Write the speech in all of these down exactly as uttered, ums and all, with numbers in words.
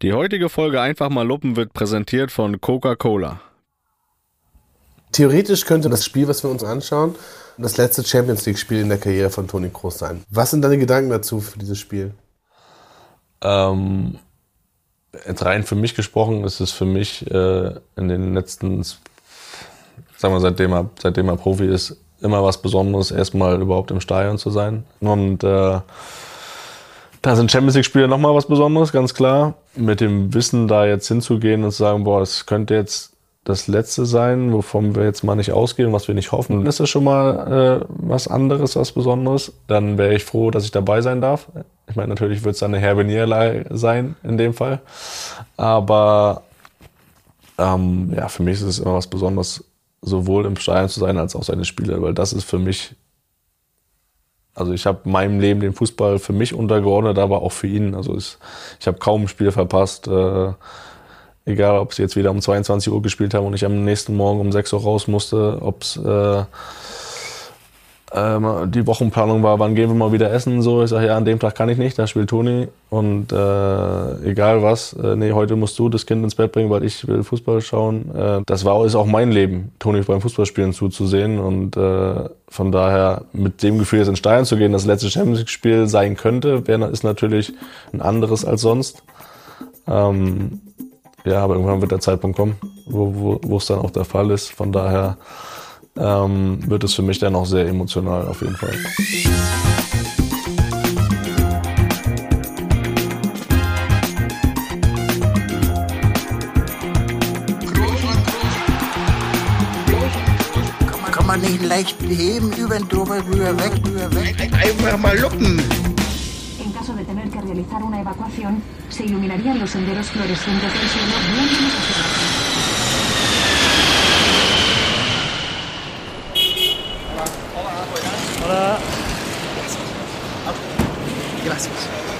Die heutige Folge Einfach mal Luppen wird präsentiert von Coca-Cola. Theoretisch könnte das Spiel, was wir uns anschauen, das letzte Champions-League-Spiel in der Karriere von Toni Kroos sein. Was sind deine Gedanken dazu für dieses Spiel? Ähm, jetzt rein für mich gesprochen ist es für mich äh, in den letzten, sagen wir, seitdem er, seitdem er Profi ist, immer was Besonderes, erstmal überhaupt im Stadion zu sein. Und äh, da sind Champions-League-Spiele nochmal was Besonderes, ganz klar. Mit dem Wissen, da jetzt hinzugehen und zu sagen, boah, es könnte jetzt das Letzte sein, wovon wir jetzt mal nicht ausgehen, was wir nicht hoffen, dann ist das schon mal äh, was anderes, was Besonderes. Dann wäre ich froh, dass ich dabei sein darf. Ich meine, natürlich wird es dann eine herbe Niederlage sein in dem Fall. Aber ähm, ja, für mich ist es immer was Besonderes, sowohl im Stadion zu sein, als auch seine Spiele, weil das ist für mich, also ich habe meinem Leben den Fußball für mich untergeordnet, aber auch für ihn. Also ich, ich habe kaum ein Spiel verpasst, äh, egal ob sie jetzt wieder um zweiundzwanzig Uhr gespielt haben und ich am nächsten Morgen um sechs Uhr raus musste, ob es äh, äh, die Wochenplanung war, wann gehen wir mal wieder essen, so. Ich sage, ja, an dem Tag kann ich nicht, da spielt Toni und äh, egal was, äh, nee, heute musst du das Kind ins Bett bringen, weil ich will Fußball schauen. Äh, das war ist auch mein Leben, Toni beim Fußballspielen zuzusehen und äh, von daher mit dem Gefühl jetzt ins Stadion zu gehen, das letzte Champions League-Spiel sein könnte, wär, ist natürlich ein anderes als sonst. Ähm, ja, aber irgendwann wird der Zeitpunkt kommen, wo, wo, wo es dann auch der Fall ist. Von daher ähm, wird es für mich dann auch sehr emotional auf jeden Fall. Kann man nicht leicht heben, über den drüber, rüber, weg, rüber, weg. Einfach mal luppen. En caso de tener que realizar una evacuación, se iluminarían los senderos fluorescentes del suelo viéndonos hacia abajo. Hola. Gracias.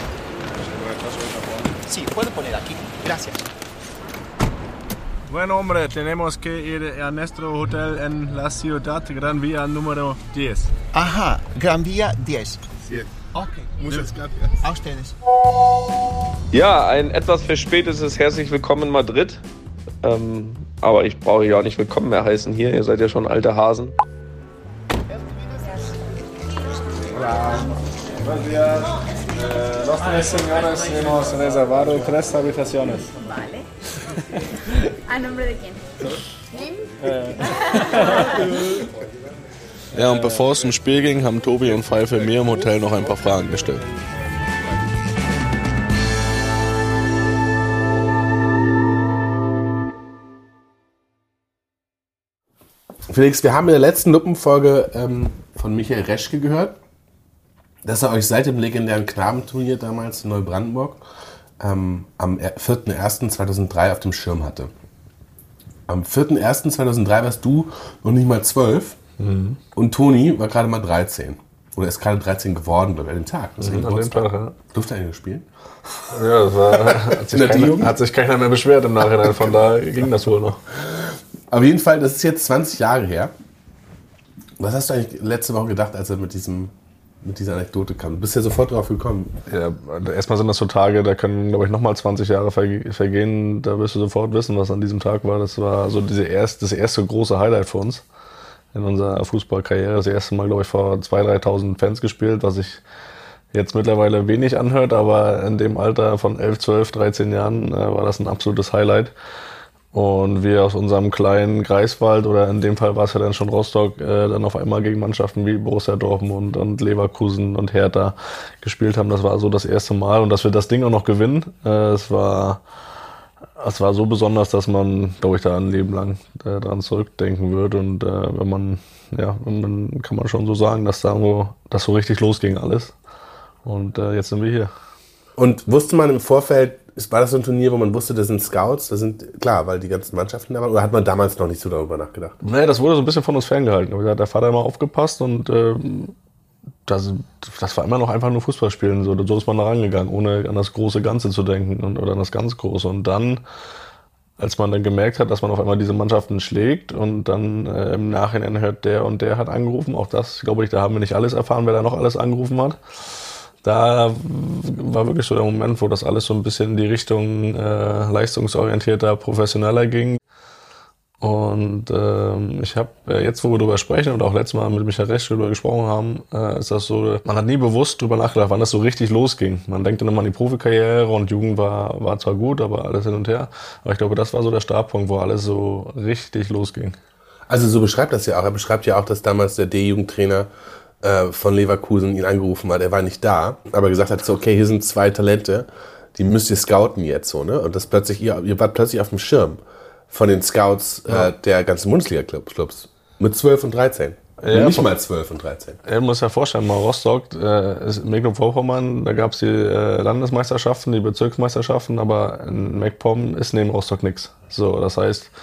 Sí, puedo poner aquí. Gracias. Bueno, hombre, tenemos que ir a nuestro hotel en la ciudad Gran Vía número diez. Ajá, Gran Vía diez. Sí. Okay. Muchas gracias. A ustedes. Ja, ein etwas verspätetes herzlich willkommen in Madrid. Ähm, aber ich brauche ja auch nicht willkommen mehr heißen hier. Ihr seid ja schon alte Hasen. Hola. Buenos días. Eh, los tres señores hemos reservado tres habitaciones. Vale. ¿A nombre de quién? Eh. Ja, und bevor es zum Spiel ging, haben Tobi und Pfeife mir im Hotel noch ein paar Fragen gestellt. Felix, wir haben in der letzten Luppenfolge ähm, von Michael Reschke gehört, dass er euch seit dem legendären Knabenturnier damals in Neubrandenburg ähm, am vierten ersten zweitausenddrei auf dem Schirm hatte. Am vierten ersten zweitausenddrei warst du noch nicht mal zwölf. Mhm. Und Toni war gerade mal dreizehn. Oder ist gerade dreizehn geworden, glaube ich, an dem Tag. Mhm, an dem Tag, ja. Durfte er spielen? Ja, das war, hat, sich keiner, hat sich keiner mehr beschwert im Nachhinein, von daher ging das wohl noch. Auf jeden Fall, das ist jetzt zwanzig Jahre her. Was hast du eigentlich letzte Woche gedacht, als er mit, diesem, mit dieser Anekdote kam? Du bist ja sofort drauf gekommen. Ja, erstmal sind das so Tage, da können, glaube ich, nochmal zwanzig Jahre vergehen. Da wirst du sofort wissen, was an diesem Tag war. Das war so diese erst, das erste große Highlight für uns in unserer Fußballkarriere. Das erste Mal, glaube ich, vor zweitausend, dreitausend Fans gespielt, was sich jetzt mittlerweile wenig anhört, aber in dem Alter von elf, zwölf, dreizehn Jahren äh, war das ein absolutes Highlight. Und wir aus unserem kleinen Greifswald, oder in dem Fall war es ja dann schon Rostock, äh, dann auf einmal gegen Mannschaften wie Borussia Dortmund und Leverkusen und Hertha gespielt haben. Das war so das erste Mal, und dass wir das Ding auch noch gewinnen, äh, es war es war so besonders, dass man, glaube ich, da ein Leben lang äh, dran zurückdenken wird. Und äh, wenn man, ja, dann kann man schon so sagen, dass da wo das so richtig losging alles. Und äh, jetzt sind wir hier. Und wusste man im Vorfeld, war das so ein Turnier, wo man wusste, das sind Scouts, das sind, klar, weil die ganzen Mannschaften da waren, oder hat man damals noch nicht so darüber nachgedacht? Nee, das wurde so ein bisschen von uns ferngehalten. Da hat der Vater immer aufgepasst und äh, das, das war immer noch einfach nur Fußballspielen. So, so ist man da rangegangen, ohne an das große Ganze zu denken und, oder an das ganz Große. Und dann, als man dann gemerkt hat, dass man auf einmal diese Mannschaften schlägt und dann äh, im Nachhinein hört, der und der hat angerufen, auch das, glaube ich, da haben wir nicht alles erfahren, wer da noch alles angerufen hat. da war wirklich so der Moment, wo das alles so ein bisschen in die Richtung äh, leistungsorientierter, professioneller ging. Und ähm, ich habe äh, jetzt, wo wir drüber sprechen und auch letztes Mal mit Michael Resch drüber gesprochen haben, äh, ist das so, man hat nie bewusst drüber nachgedacht, wann das so richtig losging. Man denkt dann immer an die Profikarriere und Jugend war, war zwar gut, aber alles hin und her. Aber ich glaube, das war so der Startpunkt, wo alles so richtig losging. Also so beschreibt das ja auch. Er beschreibt ja auch, dass damals der D-Jugendtrainer äh, von Leverkusen ihn angerufen hat. Er war nicht da, aber gesagt hat, so, okay, hier sind zwei Talente, die müsst ihr scouten jetzt so, ne? Und das plötzlich, ihr, ihr wart plötzlich auf dem Schirm von den Scouts ja. äh, der ganzen Bundesliga-Clubs. Mit zwölf und dreizehn. Ja, nicht mal zwölf und dreizehn. Er muss ja vorstellen, mal Rostock, äh, ist Mecklenburg-Vorpommern, da gab es die äh, Landesmeisterschaften, die Bezirksmeisterschaften, aber in MacPom ist neben Rostock nichts. So, das heißt,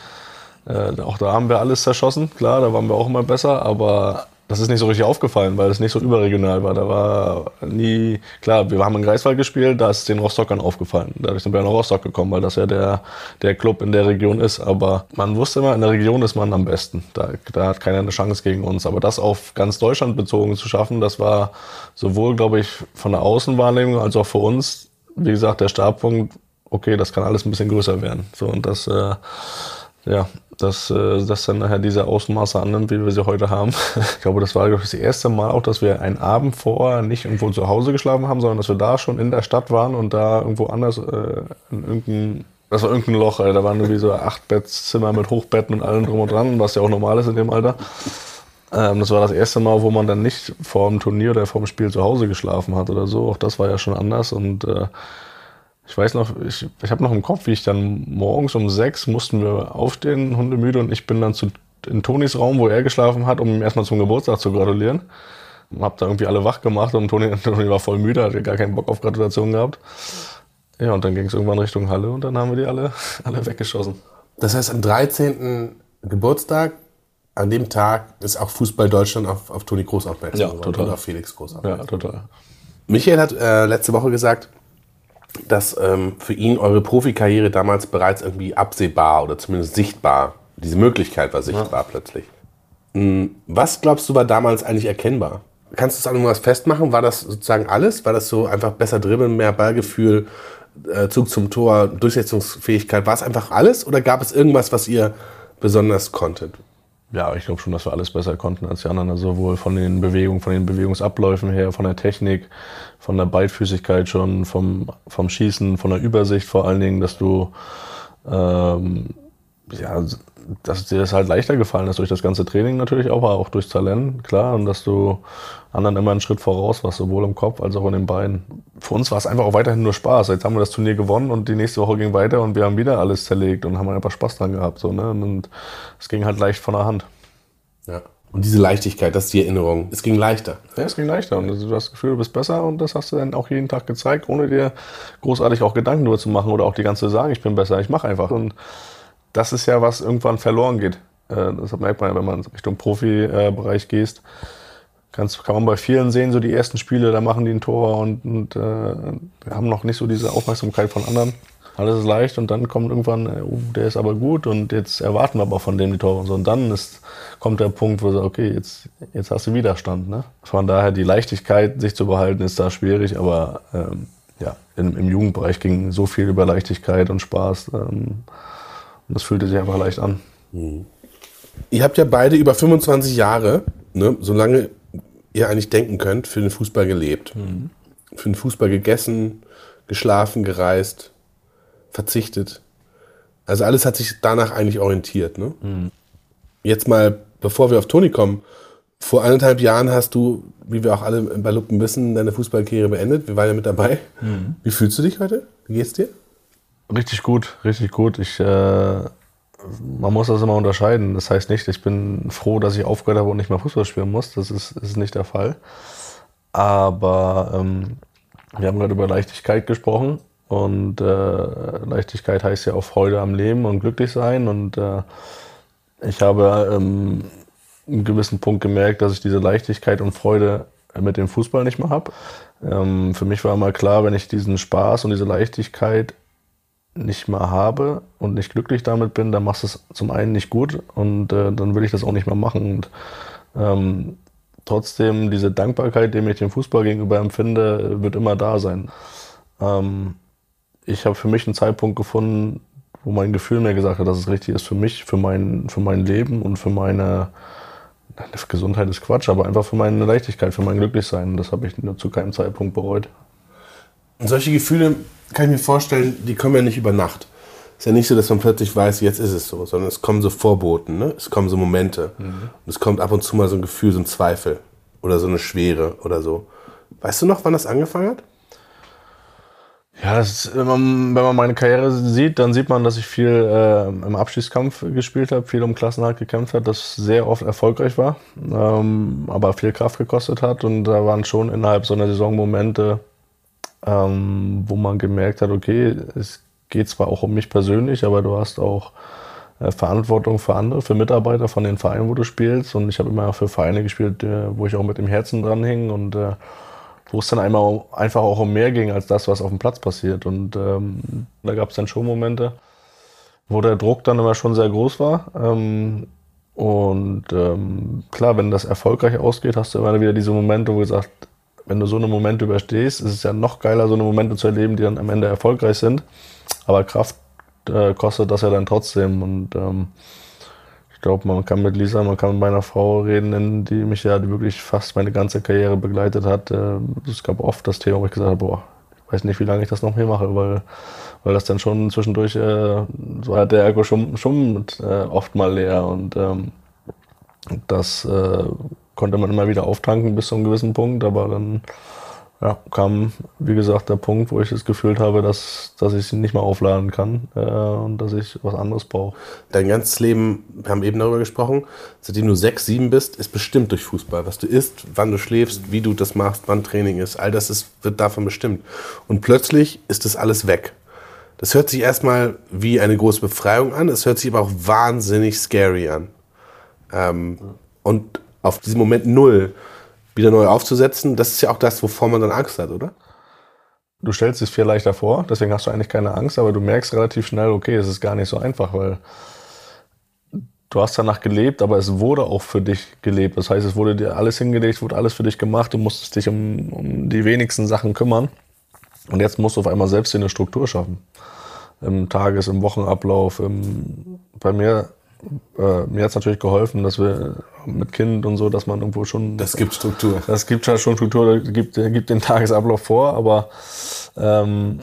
äh, auch da haben wir alles zerschossen. Klar, da waren wir auch immer besser, aber das ist nicht so richtig aufgefallen, weil es nicht so überregional war. Da war nie, klar, wir haben in Greifswald gespielt, da ist es den Rostockern aufgefallen. Dadurch sind wir nach Rostock gekommen, weil das ja der, der Club in der Region ist. Aber man wusste immer, in der Region ist man am besten. Da, da hat keiner eine Chance gegen uns. Aber das auf ganz Deutschland bezogen zu schaffen, das war sowohl, glaube ich, von der Außenwahrnehmung als auch für uns, wie gesagt, der Startpunkt, okay, das kann alles ein bisschen größer werden. So, und das, äh, ja, dass äh, das dann nachher diese Ausmaße annimmt, wie wir sie heute haben. Ich glaube, das war glaube ich, das erste Mal auch, dass wir einen Abend vorher nicht irgendwo zu Hause geschlafen haben, sondern dass wir da schon in der Stadt waren und da irgendwo anders äh, in irgendein, das war irgendein Loch, ey. Da waren irgendwie so acht Bettzimmer mit Hochbetten und allem drum und dran, was ja auch normal ist in dem Alter. Ähm, das war das erste Mal, wo man dann nicht vor dem Turnier oder vor dem Spiel zu Hause geschlafen hat oder so. Auch das war ja schon anders und äh, ich weiß noch, ich, ich habe noch im Kopf, wie ich dann morgens um sechs mussten wir aufstehen, hundemüde, und ich bin dann zu, in Tonis Raum, wo er geschlafen hat, um ihm erstmal zum Geburtstag zu gratulieren. Hab da irgendwie alle wach gemacht und Toni, Toni war voll müde, hatte gar keinen Bock auf Gratulation gehabt. Ja, und dann ging es irgendwann Richtung Halle und dann haben wir die alle, alle weggeschossen. Das heißt, am dreizehnten Geburtstag, an dem Tag ist auch Fußball Deutschland auf, auf Toni Kroos aufmerksam ja, geworden total. und auf Felix Kroos aufmerksam. Ja, total. Michael hat äh, letzte Woche gesagt, dass ähm, für ihn eure Profikarriere damals bereits irgendwie absehbar oder zumindest sichtbar, diese Möglichkeit war sichtbar ja. plötzlich. Mhm. Was glaubst du war damals eigentlich erkennbar? Kannst du es an irgendwas festmachen? War das sozusagen alles? War das so einfach besser dribbeln, mehr Ballgefühl, äh, Zug zum Tor, Durchsetzungsfähigkeit? War es einfach alles oder gab es irgendwas, was ihr besonders konntet? Ja, ich glaube schon, dass wir alles besser konnten als die anderen. Also sowohl von den Bewegungen, von den Bewegungsabläufen her, von der Technik, von der Beidfüßigkeit schon, vom, vom Schießen, von der Übersicht vor allen Dingen, dass du, ähm, ja, dass dir das halt leichter gefallen ist durch das ganze Training natürlich auch, aber auch durchs Talent, klar, und dass du anderen immer einen Schritt voraus warst, sowohl im Kopf als auch in den Beinen. Für uns war es einfach auch weiterhin nur Spaß. Jetzt haben wir das Turnier gewonnen und die nächste Woche ging weiter und wir haben wieder alles zerlegt und haben einfach Spaß dran gehabt, so, ne, und es ging halt leicht von der Hand. Ja. Und diese Leichtigkeit, das ist die Erinnerung. Es ging leichter. Ja, es ging leichter und du hast das Gefühl, du bist besser und das hast du dann auch jeden Tag gezeigt, ohne dir großartig auch Gedanken darüber zu machen oder auch die ganze Zeit sagen, ich bin besser, ich mache einfach. Und das ist ja, was irgendwann verloren geht. Das merkt man ja, wenn man Richtung Profibereich gehst. Kannst, kann man bei vielen sehen, so die ersten Spiele, da machen die ein Tor und, und äh, haben noch nicht so diese Aufmerksamkeit von anderen. Alles ist leicht und dann kommt irgendwann, uh, der ist aber gut und jetzt erwarten wir aber von dem die Tore und so. Und dann ist, kommt der Punkt, wo du sagst, okay, jetzt, jetzt hast du Widerstand. Ne? Von daher die Leichtigkeit, sich zu behalten, ist da schwierig, aber ähm, ja, im, im Jugendbereich ging so viel über Leichtigkeit und Spaß. Ähm, und das fühlte sich einfach leicht an. Mhm. Ihr habt ja beide über fünfundzwanzig Jahre, ne, solange ihr eigentlich denken könnt, für den Fußball gelebt. Mhm. Für den Fußball gegessen, geschlafen, gereist, verzichtet. Also alles hat sich danach eigentlich orientiert. Ne? Mhm. Jetzt mal, bevor wir auf Toni kommen, vor anderthalb Jahren hast du, wie wir auch alle bei Luppen wissen, deine Fußballkarriere beendet. Wir waren ja mit dabei. Mhm. Wie fühlst du dich heute? Wie geht's dir? Richtig gut, richtig gut. Ich, äh, man muss das immer unterscheiden. Das heißt nicht, ich bin froh, dass ich aufgehört habe und nicht mehr Fußball spielen muss. Das ist, ist nicht der Fall. Aber ähm, wir haben gerade über Leichtigkeit gesprochen. Und äh, Leichtigkeit heißt ja auch Freude am Leben und glücklich sein. Und äh, ich habe ähm, einen gewissen Punkt gemerkt, dass ich diese Leichtigkeit und Freude mit dem Fußball nicht mehr habe. Ähm, für mich war immer klar, wenn ich diesen Spaß und diese Leichtigkeit nicht mehr habe und nicht glücklich damit bin, dann machst du es zum einen nicht gut und äh, dann will ich das auch nicht mehr machen. Und ähm, trotzdem diese Dankbarkeit, die ich dem Fußball gegenüber empfinde, wird immer da sein. Ähm, ich habe für mich einen Zeitpunkt gefunden, wo mein Gefühl mir gesagt hat, dass es richtig ist für mich, für mein, für mein Leben und für meine, nein, Gesundheit ist Quatsch, aber einfach für meine Leichtigkeit, für mein Glücklichsein. Das habe ich nur zu keinem Zeitpunkt bereut. Und solche Gefühle, kann ich mir vorstellen, die kommen ja nicht über Nacht. Es ist ja nicht so, dass man plötzlich weiß, jetzt ist es so, sondern es kommen so Vorboten, ne? Es kommen so Momente. Mhm. Und es kommt ab und zu mal so ein Gefühl, so ein Zweifel oder so eine Schwere oder so. Weißt du noch, wann das angefangen hat? Ja, das ist, wenn, man, wenn man meine Karriere sieht, dann sieht man, dass ich viel äh, im Abstiegskampf gespielt habe, viel um Klassenerhalt gekämpft habe, das sehr oft erfolgreich war, ähm, aber viel Kraft gekostet hat. Und da waren schon innerhalb so einer Saison Momente, ähm, wo man gemerkt hat, okay, es geht zwar auch um mich persönlich, aber du hast auch äh, Verantwortung für andere, für Mitarbeiter von den Vereinen, wo du spielst. Und ich habe immer für Vereine gespielt, äh, wo ich auch mit dem Herzen dran hing und äh, wo es dann einmal einfach auch um mehr ging als das, was auf dem Platz passiert. Und ähm, da gab es dann schon Momente, wo der Druck dann immer schon sehr groß war. Ähm, und ähm, klar, wenn das erfolgreich ausgeht, hast du immer wieder diese Momente, wo du sagst, wenn du so eine Momente überstehst, ist es ja noch geiler, so eine Momente zu erleben, die dann am Ende erfolgreich sind. Aber Kraft äh, kostet das ja dann trotzdem. Und ähm, ich glaube, man kann mit Lisa, man kann mit meiner Frau reden, die mich ja wirklich fast meine ganze Karriere begleitet hat. Äh, es gab oft das Thema, wo ich gesagt habe, boah, ich weiß nicht, wie lange ich das noch mehr mache, weil, weil das dann schon zwischendurch, äh, so hat der Ergo schon, schon äh, oft mal leer. Und ähm, das äh, konnte man immer wieder auftanken bis zu einem gewissen Punkt, aber dann ja, kam, wie gesagt, der Punkt, wo ich das gefühlt habe, dass, dass ich sie nicht mehr aufladen kann äh, und dass ich was anderes brauche. Dein ganzes Leben, wir haben eben darüber gesprochen, seitdem du sechs, sieben bist, ist bestimmt durch Fußball. Was du isst, wann du schläfst, wie du das machst, wann Training ist, all das ist, wird davon bestimmt. Und plötzlich ist das alles weg. Das hört sich erstmal wie eine große Befreiung an, es hört sich aber auch wahnsinnig scary an. Ähm, und auf diesen Moment null wieder neu aufzusetzen, das ist ja auch das, wovor man dann Angst hat, oder? Du stellst es viel leichter vor, deswegen hast du eigentlich keine Angst, aber du merkst relativ schnell, okay, es ist gar nicht so einfach, weil du hast danach gelebt, aber es wurde auch für dich gelebt. Das heißt, es wurde dir alles hingelegt, wurde alles für dich gemacht, du musstest dich um, um die wenigsten Sachen kümmern. Und jetzt musst du auf einmal selbst dir eine Struktur schaffen. Im Tages-, im Wochenablauf, im, bei mir Äh, mir hat es natürlich geholfen, dass wir mit Kind und so, dass man irgendwo schon... Das gibt Struktur. Das gibt ja schon Struktur, das gibt, gibt den Tagesablauf vor, aber ähm,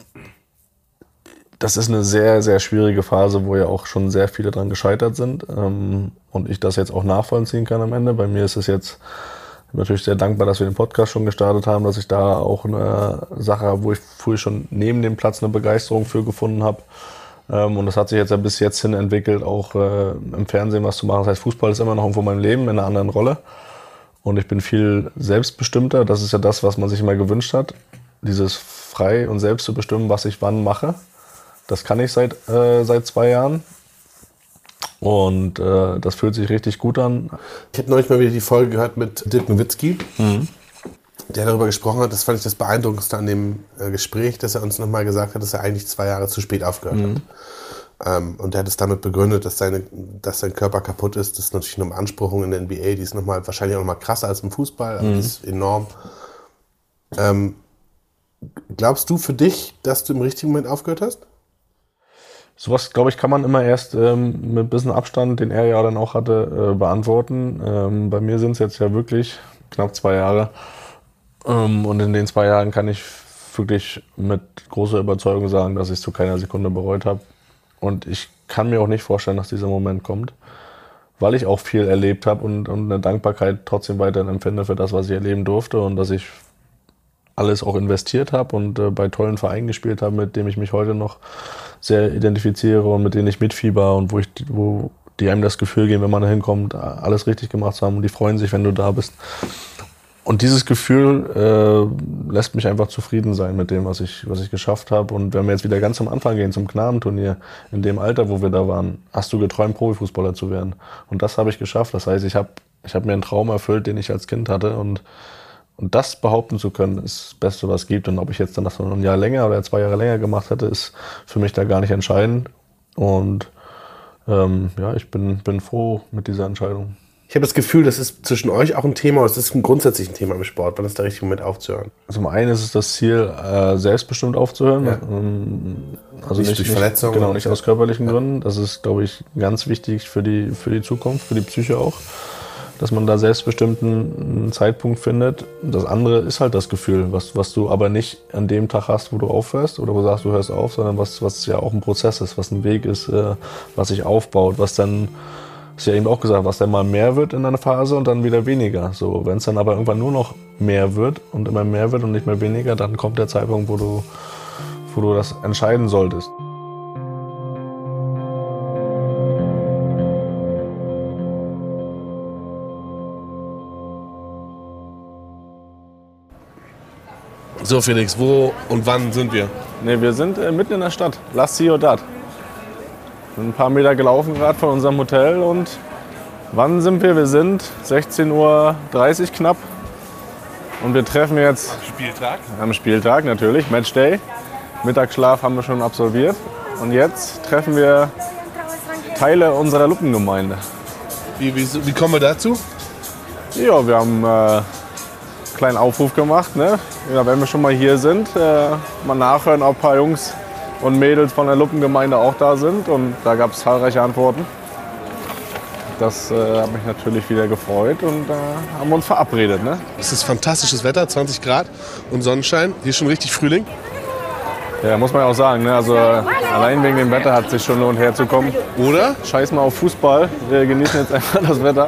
das ist eine sehr, sehr schwierige Phase, wo ja auch schon sehr viele dran gescheitert sind ähm, und ich das jetzt auch nachvollziehen kann am Ende. Bei mir ist es jetzt natürlich sehr dankbar, dass wir den Podcast schon gestartet haben, dass ich da auch eine Sache habe, wo ich früher schon neben dem Platz eine Begeisterung für gefunden habe. Und das hat sich jetzt ja bis jetzt hin entwickelt, auch äh, im Fernsehen was zu machen. Das heißt, Fußball ist immer noch irgendwo in meinem Leben in einer anderen Rolle. Und ich bin viel selbstbestimmter. Das ist ja das, was man sich immer gewünscht hat. Dieses frei und selbst zu bestimmen, was ich wann mache. Das kann ich seit, äh, seit zwei Jahren. Und äh, das fühlt sich richtig gut an. Ich habe neulich mal wieder die Folge gehört mit Dirk Nowitzki. Mhm. Der darüber gesprochen hat, das fand ich das Beeindruckendste an dem äh, Gespräch, dass er uns nochmal gesagt hat, dass er eigentlich zwei Jahre zu spät aufgehört mhm. hat. Ähm, und er hat es damit begründet, dass, seine, dass sein Körper kaputt ist. Das ist natürlich eine Beanspruchung in der N B A, die ist noch mal, wahrscheinlich auch noch mal krasser als im Fußball, aber mhm. die ist enorm. Ähm, glaubst du für dich, dass du im richtigen Moment aufgehört hast? Sowas, glaube ich, kann man immer erst ähm, mit ein bisschen Abstand, den er ja dann auch hatte, äh, beantworten. Ähm, bei mir sind es jetzt ja wirklich knapp zwei Jahre. Und in den zwei Jahren kann ich wirklich mit großer Überzeugung sagen, dass ich es zu keiner Sekunde bereut habe. Und ich kann mir auch nicht vorstellen, dass dieser Moment kommt, weil ich auch viel erlebt habe und, und eine Dankbarkeit trotzdem weiterhin empfinde für das, was ich erleben durfte und dass ich alles auch investiert habe und äh, bei tollen Vereinen gespielt habe, mit denen ich mich heute noch sehr identifiziere und mit denen ich mitfieber und wo ich, wo die einem das Gefühl geben, wenn man da hinkommt, alles richtig gemacht zu haben und die freuen sich, wenn du da bist. Und dieses Gefühl äh, lässt mich einfach zufrieden sein mit dem, was ich, was ich geschafft habe. Und wenn wir jetzt wieder ganz am Anfang gehen, zum Knabenturnier, in dem Alter, wo wir da waren, hast du geträumt, Profifußballer zu werden. Und das habe ich geschafft. Das heißt, ich habe ich hab mir einen Traum erfüllt, den ich als Kind hatte. Und, und das behaupten zu können, ist das Beste, was es gibt. Und ob ich jetzt dann das noch ein Jahr länger oder zwei Jahre länger gemacht hätte, ist für mich da gar nicht entscheidend. Und ähm, ja, ich bin, bin froh mit dieser Entscheidung. Ich habe das Gefühl, das ist zwischen euch auch ein Thema, oder es ist ein grundsätzlich ein Thema im Sport. Wann ist der richtige Moment aufzuhören? Zum einen ist es das Ziel, äh, selbstbestimmt aufzuhören. Ja. Also nicht, nicht durch Verletzungen. Genau, nicht aus körperlichen ja. Gründen. Das ist, glaube ich, ganz wichtig für die, für die Zukunft, für die Psyche auch. Dass man da selbstbestimmt einen Zeitpunkt findet. Das andere ist halt das Gefühl, was, was du aber nicht an dem Tag hast, wo du aufhörst oder wo du sagst, du hörst auf, sondern was, was ja auch ein Prozess ist, was ein Weg ist, äh, was sich aufbaut, was dann, ist ja eben auch gesagt, was dann mal mehr wird in einer Phase und dann wieder weniger. So, wenn es dann aber irgendwann nur noch mehr wird und immer mehr wird und nicht mehr weniger, dann kommt der Zeitpunkt, wo du, wo du das entscheiden solltest. So Felix, wo und wann sind wir? Ne, wir sind äh, mitten in der Stadt, La Ciudad. Ein paar Meter gelaufen gerade von unserem Hotel und wann sind wir? Wir sind sechzehn Uhr dreißig knapp und wir treffen jetzt Spieltag. am Spieltag natürlich, Matchday. Mittagsschlaf haben wir schon absolviert und jetzt treffen wir Teile unserer Luppengemeinde. Wie, wie, wie kommen wir dazu? Ja, wir haben äh, einen kleinen Aufruf gemacht, ne? Ja, wenn wir schon mal hier sind, äh, mal nachhören, ob ein paar Jungs und Mädels von der Luppengemeinde auch da sind. Und da gab es zahlreiche Antworten. Das äh, hat mich natürlich wieder gefreut und äh, haben uns verabredet. Ne? Es ist fantastisches Wetter, zwanzig Grad und Sonnenschein. Hier ist schon richtig Frühling. Ja, muss man ja auch sagen. Ne? Also äh, allein wegen dem Wetter hat es sich schon lohnt herzukommen. Oder? Scheiß mal auf Fußball. Wir genießen jetzt einfach das Wetter.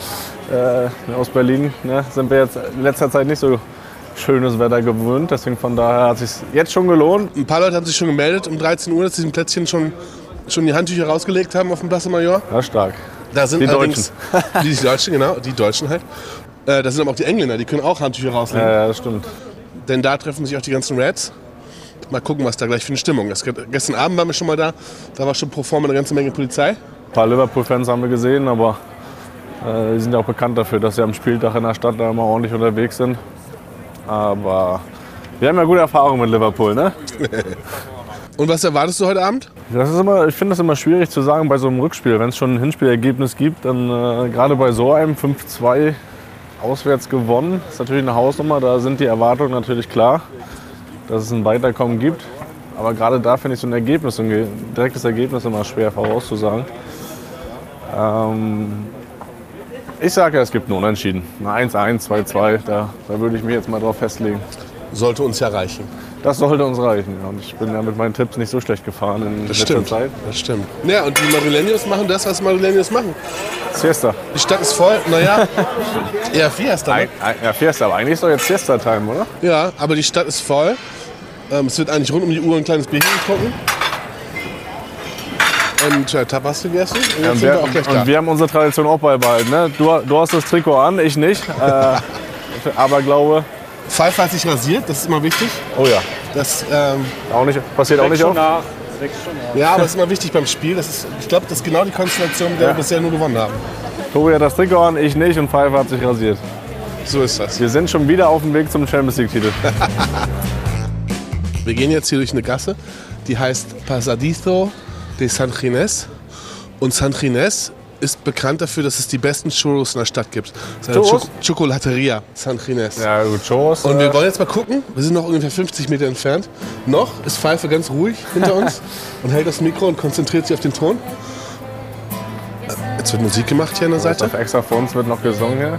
äh, aus Berlin ne? sind wir jetzt in letzter Zeit nicht so schönes Wetter gewöhnt. Deswegen von daher hat es sich jetzt schon gelohnt. Ein paar Leute haben sich schon gemeldet um dreizehn Uhr, dass sie im Plätzchen schon, schon die Handtücher rausgelegt haben auf dem Place Mayor. Ja, stark. Da sind die Deutschen. Die Deutschen, genau, die Deutschen halt. Äh, da sind aber auch die Engländer, die können auch Handtücher rauslegen. Ja, ja, das stimmt. Denn da treffen sich auch die ganzen Reds. Mal gucken, was da gleich für eine Stimmung ist. Gestern Abend waren wir schon mal da, da war schon pro forma eine ganze Menge Polizei. Ein paar Liverpool-Fans haben wir gesehen, aber äh, die sind ja auch bekannt dafür, dass sie am Spieltag in der Stadt da immer ordentlich unterwegs sind. Aber wir haben ja gute Erfahrungen mit Liverpool, ne? Und was erwartest du heute Abend? Das ist immer, ich finde das immer schwierig zu sagen bei so einem Rückspiel. Wenn es schon ein Hinspielergebnis gibt, dann äh, gerade bei so einem fünf zwei auswärts gewonnen, ist natürlich eine Hausnummer. Da sind die Erwartungen natürlich klar, dass es ein Weiterkommen gibt. Aber gerade da finde ich so ein Ergebnis, ein direktes Ergebnis immer schwer vorauszusagen. Ähm, ich sage ja, es gibt ein Unentschieden. Ein eins eins, zwei zwei, da, da würde ich mich jetzt mal drauf festlegen. Sollte uns ja reichen. Das sollte uns reichen. Ja. Und ich bin ja mit meinen Tipps nicht so schlecht gefahren in Das letzter stimmt. Zeit. Das stimmt. Ja, und die Madrileños machen das, was Madrileños machen. Siesta. Die Stadt ist voll, naja, eher Fiesta. Ne? Ein, ein, ja, Fiesta, aber eigentlich ist doch jetzt Siesta-Time, oder? Ja, aber die Stadt ist voll. Ähm, es wird eigentlich rund um die Uhr ein kleines Bierchen getrunken. Und äh, Tapas gegessen. Und jetzt Ja, und sind wir, wir auch gleich und da. wir haben unsere Tradition auch beibehalten. Ne? Du, du hast das Trikot an, ich nicht. Äh, aber glaube, Pfeife hat sich rasiert, das ist immer wichtig. oh ja, Das, ähm, auch nicht, passiert auch nicht oft. ja, aber das ist immer wichtig beim Spiel. Das ist, ich glaube, das ist genau die Konstellation, mit der Ja. wir bisher nur gewonnen haben. Tobi hat das Trikot an, ich nicht und Pfeife hat sich rasiert. So ist das. Wir sind schon wieder auf dem Weg zum Champions League-Titel. Wir gehen jetzt hier durch eine Gasse, die heißt Pasadizo de San Ginés. Und San Ginés ist bekannt dafür, dass es die besten Churros in der Stadt gibt. Es ist eine Churros? Cho- Chocolateria San Ginés. Ja, gut, Churros. Und wir äh, wollen jetzt mal gucken. Wir sind noch ungefähr fünfzig Meter entfernt. Noch ist Pfeife ganz ruhig hinter uns und hält das Mikro und konzentriert sich auf den Ton. Äh, Jetzt wird Musik gemacht hier an der Seite. auf extra für uns wird noch gesungen hier.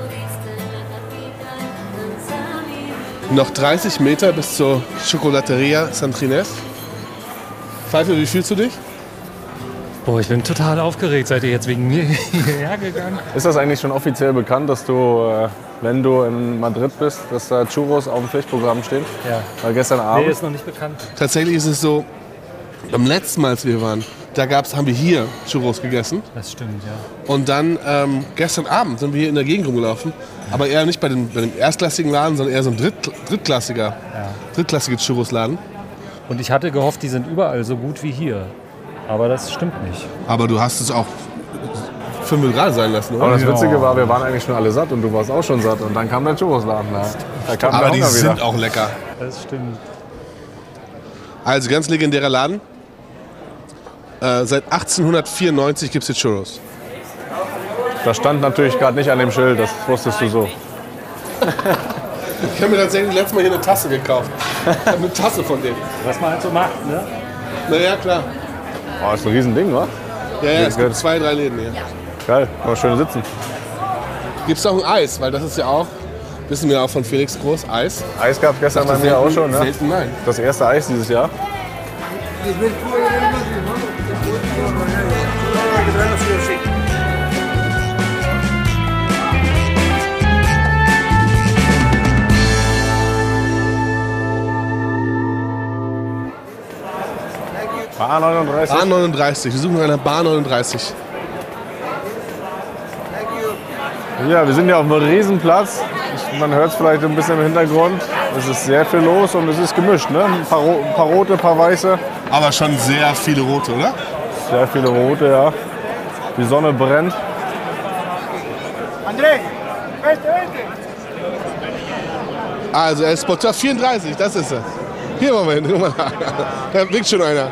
Noch dreißig Meter bis zur Chocolateria San Ginés. Pfeife, wie fühlst du dich? Boah, ich bin total aufgeregt. Seid ihr jetzt wegen mir hierher gegangen? Ist das eigentlich schon offiziell bekannt, dass du, äh, wenn du in Madrid bist, dass da Churros auf dem Pflichtprogramm stehen? Ja. Weil gestern Abend... Nee, ist noch nicht bekannt. Tatsächlich ist es so, beim letzten Mal, als wir waren, da gab's, haben wir hier Churros gegessen. Das stimmt, ja. Und dann ähm, gestern Abend sind wir hier in der Gegend rumgelaufen. Aber eher nicht bei dem, bei dem erstklassigen Laden, sondern eher so ein Dritt, drittklassiger, Ja. drittklassige Churros-Laden. Und ich hatte gehofft, die sind überall so gut wie hier. Aber das stimmt nicht. Aber du hast es auch fünf Grad sein lassen, oder? Aber das Ja. Witzige war, wir waren eigentlich schon alle satt und du warst auch schon satt. Und dann kam der Churrosladen da. Da kam Aber der die Hunger sind wieder. auch lecker. Das stimmt. Also ganz legendärer Laden. Äh, seit achtzehnhundertvierundneunzig gibt es hier Churros. Das stand natürlich gerade nicht an dem Schild, das wusstest du so. Ich habe mir tatsächlich letztes Mal hier eine Tasse gekauft. Ich habe eine Tasse von denen. Was man halt so macht, ne? Naja, klar. Oh, ist ein Riesending, wa? Ja, ja, es gibt zwei, drei Läden hier. Geil, kann man schön sitzen. Gibt es auch ein Eis, weil das ist ja auch, wissen wir auch von Felix Groß, Eis. Eis gab es gestern bei mir auch schon, ne? Selten, nein. Das erste Eis dieses Jahr. Bar neununddreißig. Bar neununddreißig, wir suchen nach einer Bar neununddreißig. Ja, wir sind ja auf einem Riesenplatz. Ich, man hört es vielleicht ein bisschen im Hintergrund. Es ist sehr viel los und es ist gemischt, ne? Ein paar, Ro ein paar rote, ein paar weiße. Aber schon sehr viele rote, oder? Sehr viele rote, ja. Die Sonne brennt. André, vente, vente. Also, er ist Sporteur vierunddreißig, das ist er. Hier, Moment, guck mal. Da winkt schon einer.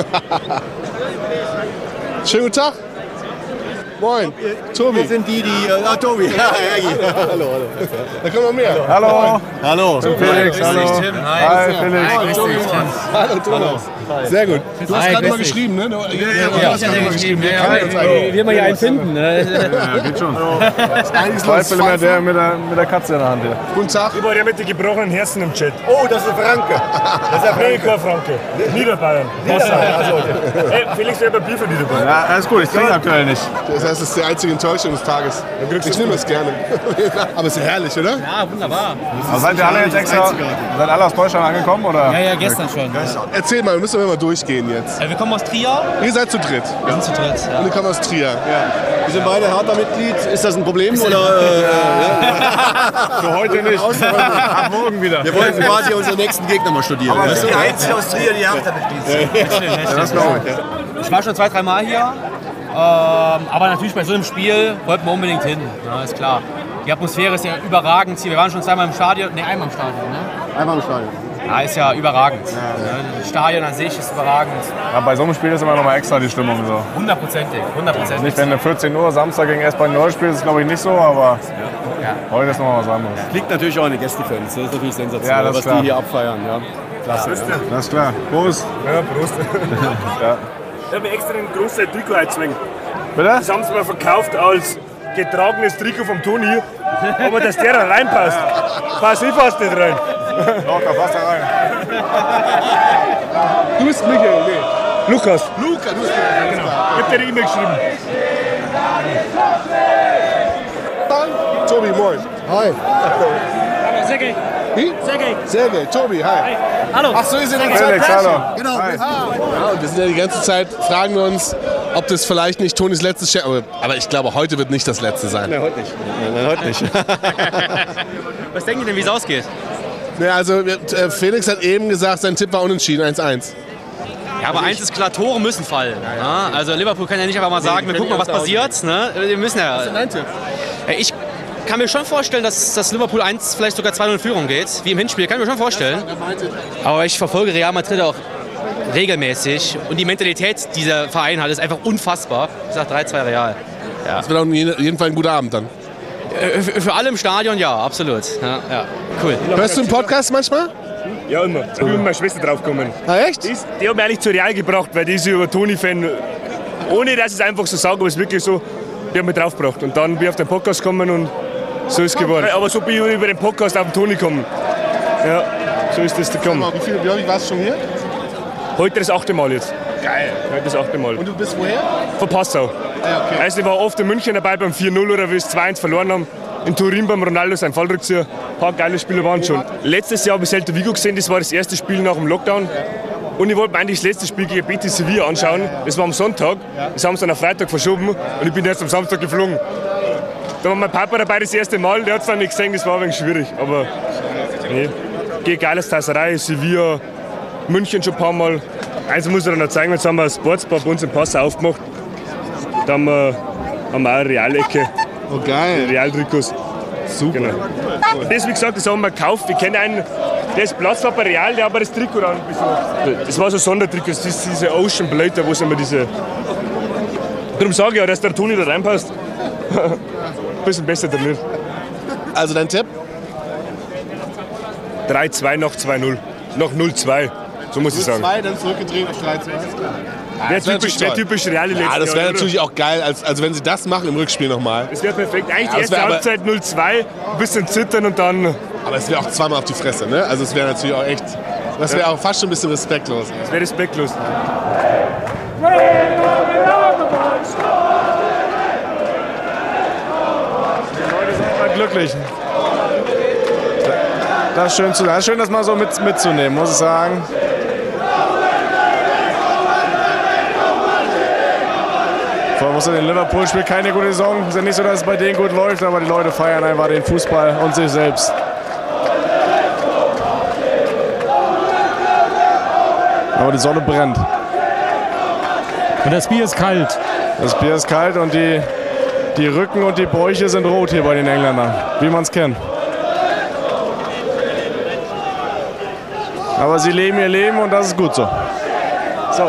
Schönen guten Tag. Moin, Tobi. Wir sind die, die... Ah, Tobi. Ja, hallo, hallo. Da kommen noch mehr. Hallo. Hallo. Felix, hallo. Hi, Felix. Hallo, Thomas. Sehr gut. Du hast gerade mal geschrieben, ne? Du hast gerade mal geschrieben. Wie wir hier einen finden, ne? Ja, geht schon. Zweifel immer der mit der, mit der Katze in der Hand hier. Guten Tag. Über der mit den gebrochenen Herzen im Chat. Oh, das ist Franke. Das ist ein Franke. Franke. Niederbayern. Niederbayern. Hey, Felix, wer Bier für Niederbayern? Ja, alles gut, ich trinke aktuell nicht. Das heißt, es ist die einzige Enttäuschung des Tages. Ich nehme es gerne. Aber es ist herrlich, oder? Ja, wunderbar. Aber seid ihr alle jetzt extra, seid alle aus Deutschland angekommen, oder? Ja, ja, gestern schon. Ja. Erzähl mal, wir müssen wir mal durchgehen jetzt. Ja, wir kommen aus Trier. Ihr seid zu dritt. Wir sind zu dritt, ja. Und ihr kommt aus Trier. Ja. Wir sind beide Hertha-Mitglied. Ist das ein Problem? Oder, äh, ja? Für heute nicht. Ab morgen wieder. Wir wollten quasi unseren nächsten Gegner mal studieren. Aber wir sind die Einzigen aus Trier, die Hertha-Mitglied sind. Ja, das glaube ich. Ich war schon zwei, drei Mal hier. Ähm, aber natürlich bei so einem Spiel wollten wir unbedingt hin. Ja, ist klar. Die Atmosphäre ist ja überragend. Wir waren schon zweimal im Stadion. Ne, einmal im Stadion. Ne? Einmal im Stadion. Ja, ist ja überragend. Ja. Das Stadion an sich ist überragend. Ja, bei so einem Spiel ist immer noch mal extra die Stimmung so. Hundertprozentig, hundertprozentig. Nicht, wenn du vierzehn Uhr Samstag gegen Espanyol spielst, ist glaube ich nicht so, aber ja. Heute ist noch mal was anderes. Liegt natürlich auch an den Gästefans, das ist natürlich sensationell, ja, das was klar. die hier abfeiern. Ja. Klasse. Ja. Das ist klar. Prost. Ja, Prost. Ja. Ich habe extra ein großes Trikot eingezwungen. Bitte? Das haben sie mir verkauft als getragenes Trikot vom Toni. Aber dass der da reinpasst, passt ich fast nicht rein. Doch, da passt er rein. Du bist Michael, nee. Lukas. Lukas, du bist Michael. Genau. Ich hab dir eine E-Mail geschrieben. Dann, Tobi, moin. Hi. Hallo, Sergej. Wie? Sergej. Sergej, Tobi, hi. Hi. Hallo. Ach so, ihr seid Felix, Felix, hallo. Genau. Hi. Ja, und wir sind ja die ganze Zeit, fragen wir uns, ob das vielleicht nicht Tonis letztes Spiel, aber, aber ich glaube, heute wird nicht das letzte sein. Nein, heute nicht. Nein, heute nicht. Was denken Sie denn, wie es ausgeht? Ja, also äh, Felix hat eben gesagt, sein Tipp war unentschieden, eins eins. Ja, aber eins ist klar, Tore müssen fallen. Ja, also Liverpool kann ja nicht einfach mal sagen, wir gucken mal, was passiert. Ne? Wir müssen ja. Was ist dein Tipp? Ich kann mir schon vorstellen, dass, dass Liverpool eins, vielleicht sogar zwei null in Führung geht, wie im Hinspiel, kann ich mir schon vorstellen. Aber ich verfolge Real Madrid auch regelmäßig und die Mentalität, die dieser Verein hat, ist einfach unfassbar. Ich sage drei zwei Real. Ja. Das wird auf jeden Fall ein guter Abend dann. Für, für alle im Stadion, ja, absolut. Ja, ja. Cool. Hörst du einen Podcast manchmal? Ja, immer. Ich bin mit meiner Schwester draufgekommen. Ah, echt? Die, ist, die hat mich eigentlich zu Real gebracht, weil die ist über Toni-Fan. Ohne dass ich es einfach so sage, aber es ist wirklich so, die hat mich draufgebracht. Und dann bin ich auf den Podcast gekommen und so ist es geworden. Aber so bin ich über den Podcast auf den Toni gekommen. Ja, so ist das gekommen. Wie viel, wie oft warst du schon hier? Heute das achte Mal jetzt. Geil. Heute das achte Mal. Und du bist woher? Von Passau. Ah, okay. Also ich war oft in München dabei beim vier null oder wie es zwei eins verloren haben. In Turin beim Ronaldo, sein Fallrückzieher. Ein paar geile Spiele waren schon. Letztes Jahr habe ich Celta Vigo gesehen, das war das erste Spiel nach dem Lockdown. Und ich wollte mir eigentlich das letzte Spiel gegen Betis Sevilla anschauen. Das war am Sonntag. Das haben sie dann auf Freitag verschoben und ich bin erst am Samstag geflogen. Da war mein Papa dabei das erste Mal, der hat es dann nicht gesehen, das war ein wenig schwierig. Aber nee, geht geiles Tasserei, Sevilla, München schon ein paar Mal. Eins muss ich dir noch zeigen, jetzt haben wir ein Sportsbar bei uns im Passau aufgemacht. Da haben wir, haben wir auch eine Realecke. Oh geil. Real-Trikots. Super. Genau. Und das, wie gesagt, das haben wir gekauft. Wir kennen einen, der ist Platz war bei Real, der hat aber das Trikot an besorgt. Das war so ein Sondertrikot, das ist diese Ocean Blade, wo sind wir diese... Darum sage ich ja, dass der Toni da reinpasst. Bisschen besser trainiert. Also dein Tipp? drei zwei, noch zwei null. Noch null zwei, so muss ich sagen. null zwei, dann zurückgedreht auf drei zwei. Ja, wäre typisch, wär typisch Real letztes Ja, das wäre Jahr, natürlich auch geil, als, also wenn sie das machen im Rückspiel nochmal. Das wäre perfekt. Eigentlich Ja, die das erste wär aber- Halbzeit null zwei, ein bisschen zittern und dann... Aber es wäre auch zweimal auf die Fresse, ne? Also es wäre natürlich auch echt, das wäre Ja. auch fast schon ein bisschen respektlos. Das wäre respektlos. Glücklich. Das ist schön, zu, das ist schön, das mal so mit, mitzunehmen, muss ich sagen. Vor allem muss in Liverpool spielt keine gute Saison. Es ist ja nicht so, dass es bei denen gut läuft, aber die Leute feiern einfach den Fußball und sich selbst. Aber die Sonne brennt. Und das Bier ist kalt. Das Bier ist kalt und die, die Rücken und die Bäuche sind rot hier bei den Engländern, wie man es kennt. Aber sie leben ihr Leben und das ist gut so. So.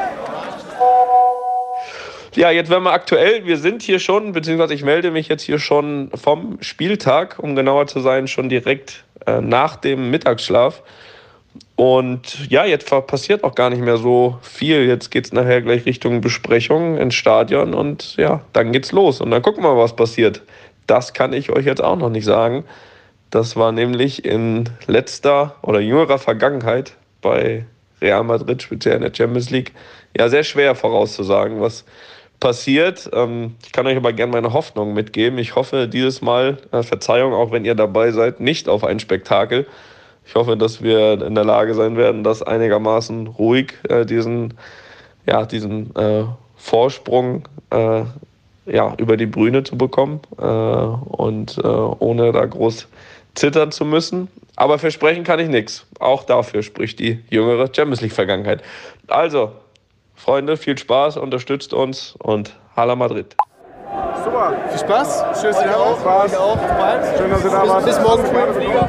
Ja, jetzt werden wir aktuell, wir sind hier schon, beziehungsweise ich melde mich jetzt hier schon vom Spieltag, um genauer zu sein, schon direkt äh, nach dem Mittagsschlaf. Und ja, jetzt passiert auch gar nicht mehr so viel. Jetzt geht es nachher gleich Richtung Besprechung ins Stadion und ja, dann geht's los. Und dann gucken wir mal, was passiert. Das kann ich euch jetzt auch noch nicht sagen. Das war nämlich in letzter oder jüngerer Vergangenheit bei Real Madrid, speziell in der Champions League, ja sehr schwer vorauszusagen, was passiert. Ich kann euch aber gerne meine Hoffnung mitgeben. Ich hoffe dieses Mal, Verzeihung, auch wenn ihr dabei seid, nicht auf ein Spektakel. Ich hoffe, dass wir in der Lage sein werden, das einigermaßen ruhig, äh, diesen, ja, diesen äh, Vorsprung äh, ja, über die Bühne zu bekommen äh, und äh, ohne da groß zittern zu müssen. Aber versprechen kann ich nichts. Auch dafür spricht die jüngere Champions League-Vergangenheit. Also, Freunde, viel Spaß, unterstützt uns und Hala Madrid. Super, viel Spaß. Schön, dass ihr da wart. Spaß. Auch. Bis bald. Schön, dass ihr da wart. Bis morgen früh.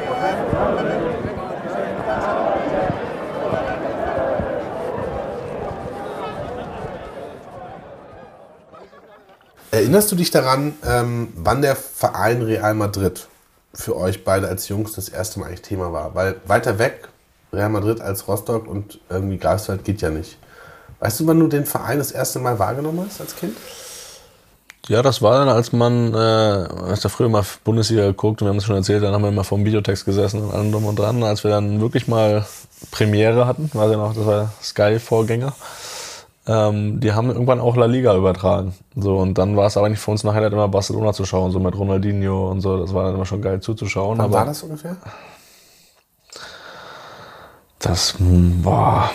Erinnerst du dich daran, ähm, wann der Verein Real Madrid für euch beide als Jungs das erste Mal eigentlich Thema war? Weil weiter weg, Real Madrid als Rostock und irgendwie Greifswald geht ja nicht. Weißt du, wann du den Verein das erste Mal wahrgenommen hast als Kind? Ja, das war dann, als man, äh, als da früher mal Bundesliga geguckt und wir haben es schon erzählt, dann haben wir immer vom Videotext gesessen und allem drum und dran, als wir dann wirklich mal Premiere hatten, weiß ich noch, das war Sky-Vorgänger. Ähm, die haben irgendwann auch La Liga übertragen. So, und dann war es aber nicht für uns nachher halt immer Barcelona zu schauen, so mit Ronaldinho und so. Das war dann immer schon geil zuzuschauen. Wann aber war das ungefähr? Das, boah.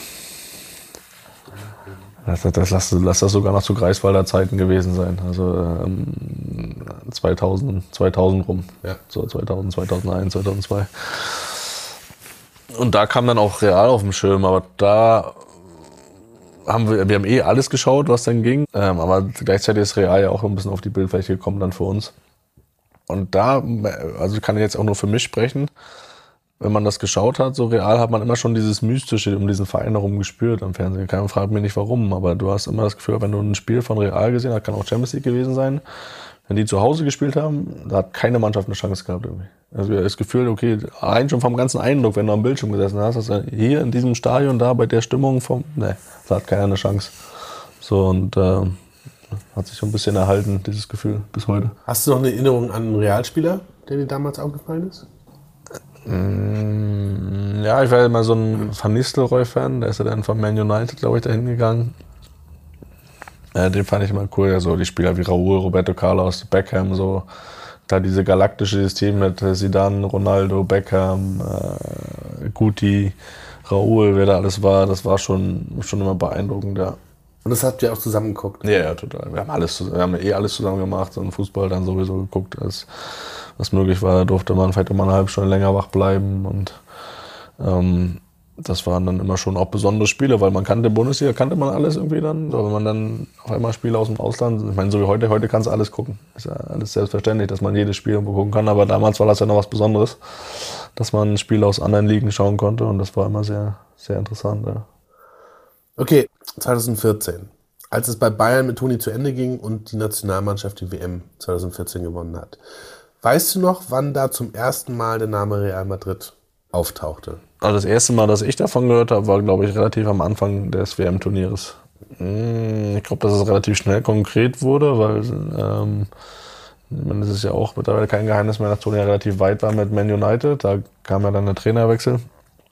Das, das, das, lass, lass das sogar noch zu Greifswalder Zeiten gewesen sein. Also ähm, zweitausend, zweitausend rum. Ja. So zweitausend, zweitausendeins, zweitausendzwei. Und da kam dann auch Real auf dem Schirm, aber da haben wir, wir haben eh alles geschaut, was dann ging. Ähm, aber gleichzeitig ist Real ja auch ein bisschen auf die Bildfläche gekommen dann für uns. Und da, also kann ich jetzt auch nur für mich sprechen, wenn man das geschaut hat, so Real, hat man immer schon dieses Mystische um diesen Verein herum gespürt am Fernsehen. Keiner fragt mich nicht warum, aber du hast immer das Gefühl, wenn du ein Spiel von Real gesehen hast, kann auch Champions League gewesen sein, wenn die zu Hause gespielt haben, da hat keine Mannschaft eine Chance gehabt irgendwie. Also das Gefühl, okay, allein schon vom ganzen Eindruck, wenn du am Bildschirm gesessen hast, dass du hier in diesem Stadion da bei der Stimmung vom, ne, da hat keiner eine Chance. So, und äh, hat sich so ein bisschen erhalten, dieses Gefühl, bis heute. Hast du noch eine Erinnerung an einen Realspieler, der dir damals aufgefallen ist? Mm, ja, ich war immer so ein Van Nistelrooy-Fan, der ist ja dann von Man United, glaube ich, dahin gegangen. Äh, den fand ich immer cool, ja, so die Spieler wie Raúl, Roberto Carlos, Beckham, so. Da diese galaktische System mit Zidane, Ronaldo, Beckham, äh, Guti, Raúl, wer da alles war, das war schon, schon immer beeindruckend, ja. Und das habt ihr auch zusammen geguckt? Ja, ja, total. Wir haben alles, wir haben eh alles zusammen gemacht und Fußball dann sowieso geguckt, als was möglich war. Da durfte man vielleicht immer eine halbe Stunde länger wach bleiben und ähm, das waren dann immer schon auch besondere Spiele, weil man kannte Bundesliga, kannte man alles irgendwie dann. Aber wenn man dann auf einmal Spiele aus dem Ausland, ich meine, so wie heute, heute kannst du alles gucken. Ist ja alles selbstverständlich, dass man jedes Spiel irgendwo gucken kann, aber damals war das ja noch was Besonderes, dass man Spiele aus anderen Ligen schauen konnte und das war immer sehr, sehr interessant. Ja. Okay, zweitausendvierzehn. als es bei Bayern mit Toni zu Ende ging und die Nationalmannschaft die W M zwanzig vierzehn gewonnen hat. Weißt du noch, wann da zum ersten Mal der Name Real Madrid auftauchte? Also das erste Mal, dass ich davon gehört habe, war, glaube ich, relativ am Anfang des W M-Turnieres. Ich glaube, dass es relativ schnell konkret wurde, weil ähm, ich meine, es ist ja auch mittlerweile kein Geheimnis mehr, dass Toni ja relativ weit war mit Man United. Da kam ja dann der Trainerwechsel.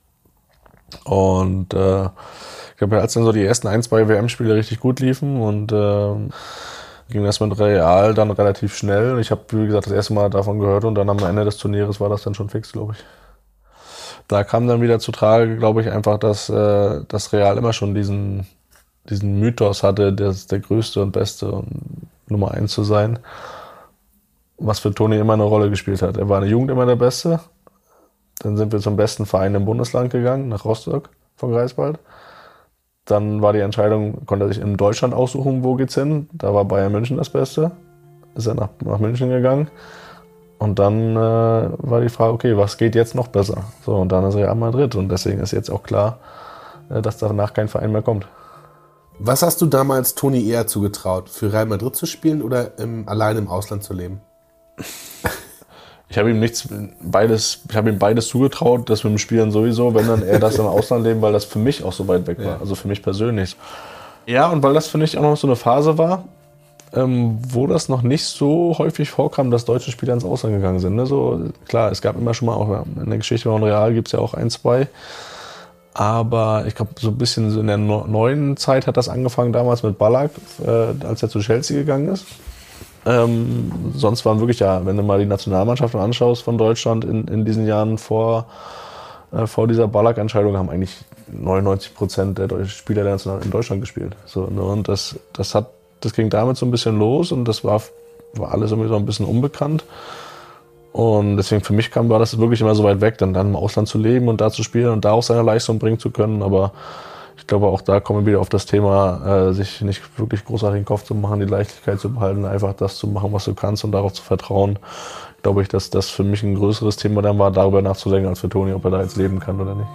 Und äh, ich glaube, als dann so die ersten ein, zwei W M-Spiele richtig gut liefen und äh, ging das mit Real dann relativ schnell. Ich habe, wie gesagt, das erste Mal davon gehört und dann am Ende des Turnieres war das dann schon fix, glaube ich. Da kam dann wieder zu Trage, glaube ich, einfach, dass äh, das Real immer schon diesen, diesen Mythos hatte, das der größte und beste und Nummer eins zu sein. Was für Toni immer eine Rolle gespielt hat. Er war in der Jugend immer der Beste. Dann sind wir zum besten Verein im Bundesland gegangen, nach Rostock von Greifswald. Dann war die Entscheidung, konnte er sich in Deutschland aussuchen, wo geht's hin. Da war Bayern München das Beste. Ist er nach, nach München gegangen. Und dann äh, war die Frage, okay, was geht jetzt noch besser? So, und dann ist Real Madrid. Und deswegen ist jetzt auch klar, äh, dass danach kein Verein mehr kommt. Was hast du damals Toni eher zugetraut? Für Real Madrid zu spielen oder im, allein im Ausland zu leben? Ich habe ihm nichts, beides, ich habe ihm beides zugetraut, das mit dem Spielen sowieso, wenn dann er das im Ausland leben, weil das für mich auch so weit weg war, ja. Also für mich persönlich. Ja, und weil das für mich auch noch so eine Phase war, ähm, wo das noch nicht so häufig vorkam, dass deutsche Spieler ins Ausland gegangen sind. Ne? So, klar, es gab immer schon mal, auch in der Geschichte von Real gibt es ja auch ein, zwei, aber ich glaube, so ein bisschen so in der neuen Zeit hat das angefangen, damals mit Ballack, äh, als er zu Chelsea gegangen ist. Ähm, sonst waren wirklich, ja, wenn du mal die Nationalmannschaften anschaust von Deutschland in, in diesen Jahren vor, äh, vor dieser Ballack-Entscheidung, haben eigentlich neunundneunzig Prozent der deutschen Spieler der National in Deutschland gespielt. So, ne? Und das, das, hat, das ging damit so ein bisschen los und das war, war alles irgendwie so ein bisschen unbekannt. Und deswegen für mich kam, war das wirklich immer so weit weg, dann, dann im Ausland zu leben und da zu spielen und da auch seine Leistung bringen zu können. Aber ich glaube, auch da kommen wir wieder auf das Thema, äh, sich nicht wirklich großartig den Kopf zu machen, die Leichtigkeit zu behalten, einfach das zu machen, was du kannst und darauf zu vertrauen. Glaube ich, dass das für mich ein größeres Thema dann war, darüber nachzudenken, als für Toni, ob er da jetzt leben kann oder nicht.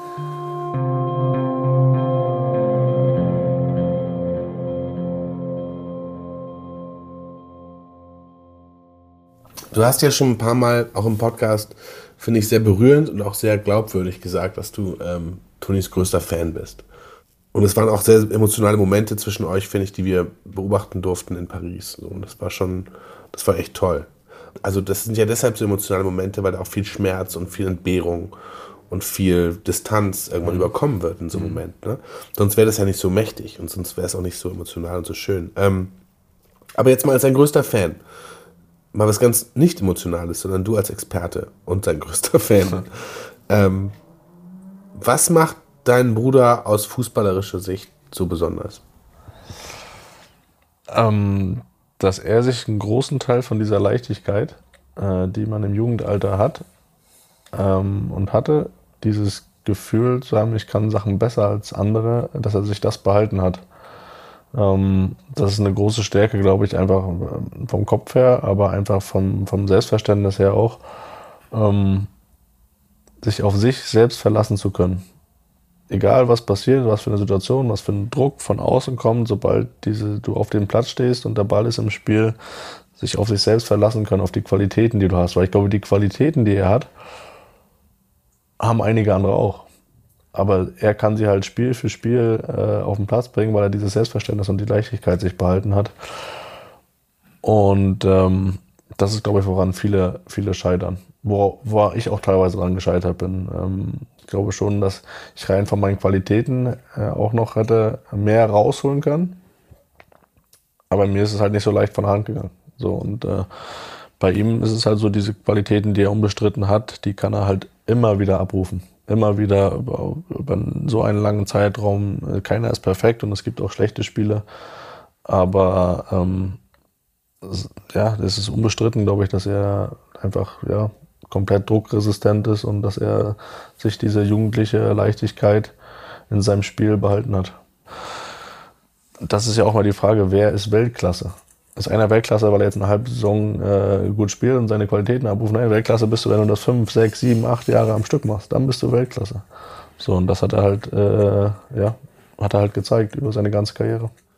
Du hast ja schon ein paar Mal auch im Podcast, finde ich, sehr berührend und auch sehr glaubwürdig gesagt, dass du ähm, Tonis größter Fan bist. Und es waren auch sehr emotionale Momente zwischen euch, finde ich, die wir beobachten durften in Paris. Und das war schon, das war echt toll. Also das sind ja deshalb so emotionale Momente, weil da auch viel Schmerz und viel Entbehrung und viel Distanz irgendwann mhm. überkommen wird in so einem mhm. Moment. Ne? Sonst wäre das ja nicht so mächtig und sonst wäre es auch nicht so emotional und so schön. Ähm, aber jetzt mal als dein größter Fan. Mal was ganz nicht Emotionales, sondern du als Experte und dein größter Fan. ähm, was macht deinen Bruder aus fußballerischer Sicht so besonders? Ähm, dass er sich einen großen Teil von dieser Leichtigkeit, äh, die man im Jugendalter hat ähm, und hatte, dieses Gefühl zu haben, ich kann Sachen besser als andere, dass er sich das behalten hat. Ähm, das ist eine große Stärke, glaube ich, einfach vom Kopf her, aber einfach vom, vom Selbstverständnis her auch, ähm, sich auf sich selbst verlassen zu können. Egal was passiert, was für eine Situation, was für ein Druck von außen kommt, sobald diese, du auf dem Platz stehst und der Ball ist im Spiel, sich auf sich selbst verlassen können, auf die Qualitäten, die du hast. Weil ich glaube, die Qualitäten, die er hat, haben einige andere auch. Aber er kann sie halt Spiel für Spiel äh, auf den Platz bringen, weil er dieses Selbstverständnis und die Leichtigkeit sich behalten hat. Und ähm, das ist, glaube ich, woran viele, viele scheitern. Wo, wo ich auch teilweise dran gescheitert bin. Ähm, ich glaube schon, dass ich rein von meinen Qualitäten äh, auch noch hätte mehr rausholen können. Aber mir ist es halt nicht so leicht von der Hand gegangen. So, und äh, bei ihm ist es halt so, diese Qualitäten, die er unbestritten hat, die kann er halt immer wieder abrufen. Immer wieder über, über so einen langen Zeitraum. Keiner ist perfekt und es gibt auch schlechte Spiele. Aber ähm, ja, es ist unbestritten, glaube ich, dass er einfach ja, komplett druckresistent ist und dass er sich diese jugendliche Leichtigkeit in seinem Spiel behalten hat. Das ist ja auch mal die Frage, wer ist Weltklasse? Ist einer Weltklasse, weil er jetzt eine halbe Saison äh, gut spielt und seine Qualitäten abruft? Nein, Weltklasse bist du, wenn du das fünf, sechs, sieben, acht Jahre am Stück machst. Dann bist du Weltklasse. So, und das hat er halt, äh, ja, hat er halt gezeigt über seine ganze Karriere.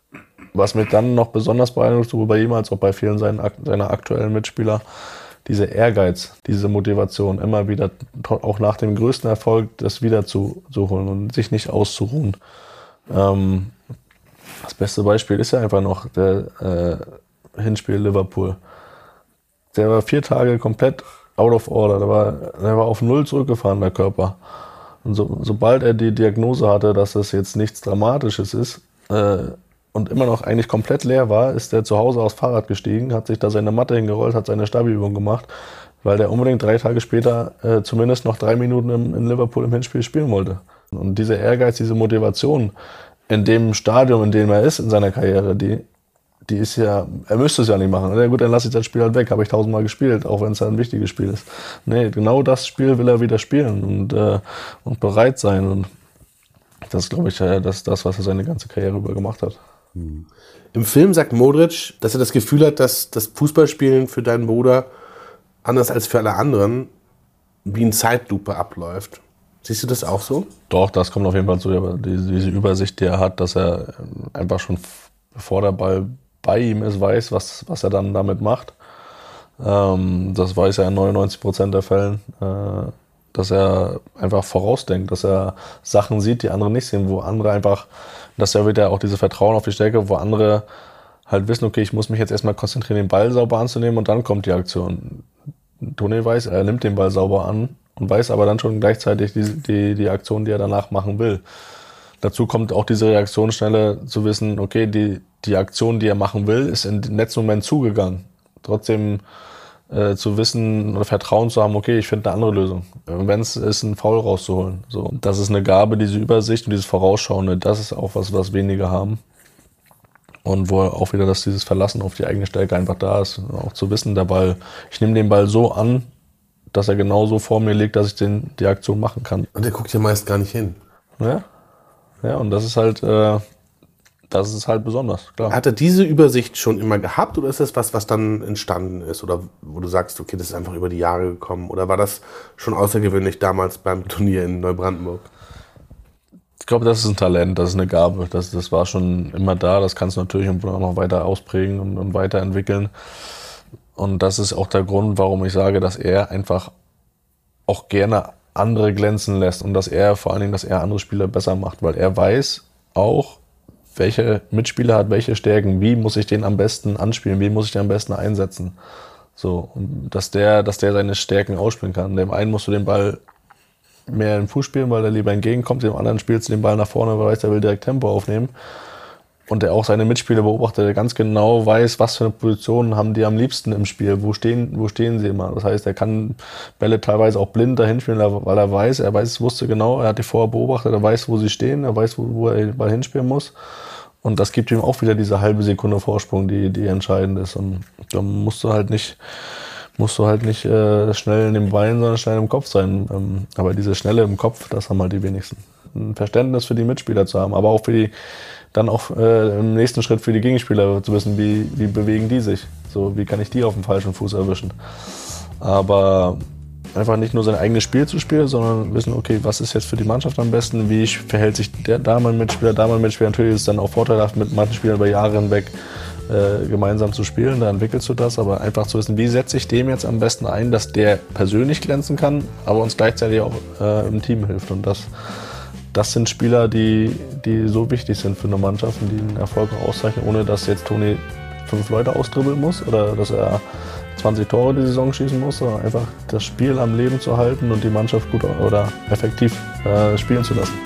Was mich dann noch besonders beeindruckt, sowohl bei ihm als auch bei vielen seiner, seiner aktuellen Mitspieler, diese Ehrgeiz, diese Motivation, immer wieder, auch nach dem größten Erfolg, das wieder zu, zu holen und sich nicht auszuruhen. Ähm, das beste Beispiel ist ja einfach noch der äh, Hinspiel Liverpool. Der war vier Tage komplett out of order, der war, der war auf Null zurückgefahren, der Körper. Und so, sobald er die Diagnose hatte, dass das jetzt nichts Dramatisches ist, äh, und immer noch eigentlich komplett leer war, ist er zu Hause aufs Fahrrad gestiegen, hat sich da seine Matte hingerollt, hat seine Stabi-Übung gemacht, weil der unbedingt drei Tage später äh, zumindest noch drei Minuten im, in Liverpool im Hinspiel spielen wollte. Und diese Ehrgeiz, diese Motivation in dem Stadium, in dem er ist in seiner Karriere, die, die ist ja, er müsste es ja nicht machen. Ja gut, dann lasse ich das Spiel halt weg, habe ich tausendmal gespielt, auch wenn es halt ein wichtiges Spiel ist. Nee, genau das Spiel will er wieder spielen und, äh, und bereit sein. Und das ist, glaube ich, das ist das, was er seine ganze Karriere über gemacht hat. Im Film sagt Modric, dass er das Gefühl hat, dass das Fußballspielen für deinen Bruder anders als für alle anderen wie in Zeitlupe abläuft. Siehst du das auch so? Doch, das kommt auf jeden Fall zu. Aber diese, diese Übersicht, die er hat, dass er einfach schon bevor der Ball bei ihm ist, weiß, was, was er dann damit macht. Ähm, das weiß er in neunundneunzig Prozent der Fällen. Äh, dass er einfach vorausdenkt, dass er Sachen sieht, die andere nicht sehen, wo andere einfach, dass er wieder auch diese Vertrauen auf die Stärke, wo andere halt wissen, okay, ich muss mich jetzt erstmal konzentrieren, den Ball sauber anzunehmen und dann kommt die Aktion. Toni weiß, er nimmt den Ball sauber an und weiß aber dann schon gleichzeitig die, die, die Aktion, die er danach machen will. Dazu kommt auch diese Reaktionsschnelle zu wissen, okay, die, die Aktion, die er machen will, ist im letzten Moment zugegangen. Trotzdem Äh, zu wissen oder Vertrauen zu haben, okay, ich finde eine andere Lösung. Wenn es ist, einen Foul rauszuholen. So, das ist eine Gabe, diese Übersicht und dieses Vorausschauende, das ist auch was, was wenige haben. Und wo auch wieder, dass dieses Verlassen auf die eigene Stärke einfach da ist. Auch zu wissen, der Ball, ich nehme den Ball so an, dass er genauso vor mir liegt, dass ich den, die Aktion machen kann. Und der guckt ja meist gar nicht hin. Ja, ja, und das ist halt, äh, das ist halt besonders, klar. Hat er diese Übersicht schon immer gehabt oder ist das was, was dann entstanden ist? Oder wo du sagst, okay, das ist einfach über die Jahre gekommen? Oder war das schon außergewöhnlich damals beim Turnier in Neubrandenburg? Ich glaube, das ist ein Talent, das ist eine Gabe. Das, das war schon immer da, das kannst du natürlich auch noch weiter ausprägen und, und weiterentwickeln. Und das ist auch der Grund, warum ich sage, dass er einfach auch gerne andere glänzen lässt und dass er vor allen Dingen, dass er andere Spieler besser macht, weil er weiß auch, welche Mitspieler hat welche Stärken, wie muss ich den am besten anspielen, wie muss ich den am besten einsetzen. So, und dass der, dass der seine Stärken ausspielen kann. Dem einen musst du den Ball mehr in den Fuß spielen, weil er lieber entgegenkommt, dem anderen spielst du den Ball nach vorne, weil er weiß, er will direkt Tempo aufnehmen. Und der auch seine Mitspieler beobachtet, der ganz genau weiß, was für eine Position haben die am liebsten im Spiel, wo stehen, wo stehen sie immer. Das heißt, er kann Bälle teilweise auch blind dahin spielen, weil er weiß, er weiß, wusste genau, er hat die vorher beobachtet, er weiß, wo sie stehen, er weiß, wo, wo er den Ball hinspielen muss. Und das gibt ihm auch wieder diese halbe Sekunde Vorsprung, die, die entscheidend ist. Und da musst du halt nicht, musst du halt nicht äh, schnell in den Beinen, sondern schnell im Kopf sein. Ähm, aber diese Schnelle im Kopf, das haben halt die wenigsten. Ein Verständnis für die Mitspieler zu haben, aber auch für die, dann auch äh, im nächsten Schritt für die Gegenspieler zu wissen, wie, wie bewegen die sich. So, wie kann ich die auf dem falschen Fuß erwischen. Aber einfach nicht nur sein eigenes Spiel zu spielen, sondern wissen, okay, was ist jetzt für die Mannschaft am besten, wie verhält sich der da mein Mitspieler, da mein Mitspieler. Natürlich ist es dann auch vorteilhaft, mit manchen Spielern über Jahre hinweg äh, gemeinsam zu spielen, da entwickelst du das, aber einfach zu wissen, wie setze ich dem jetzt am besten ein, dass der persönlich glänzen kann, aber uns gleichzeitig auch äh, im Team hilft. Und das, das sind Spieler, die, die so wichtig sind für eine Mannschaft und die einen Erfolg auch auszeichnen, ohne dass jetzt Toni fünf Leute austribbeln muss oder dass er zwanzig Tore die Saison schießen muss, sondern einfach das Spiel am Leben zu halten und die Mannschaft gut oder effektiv äh, spielen zu lassen.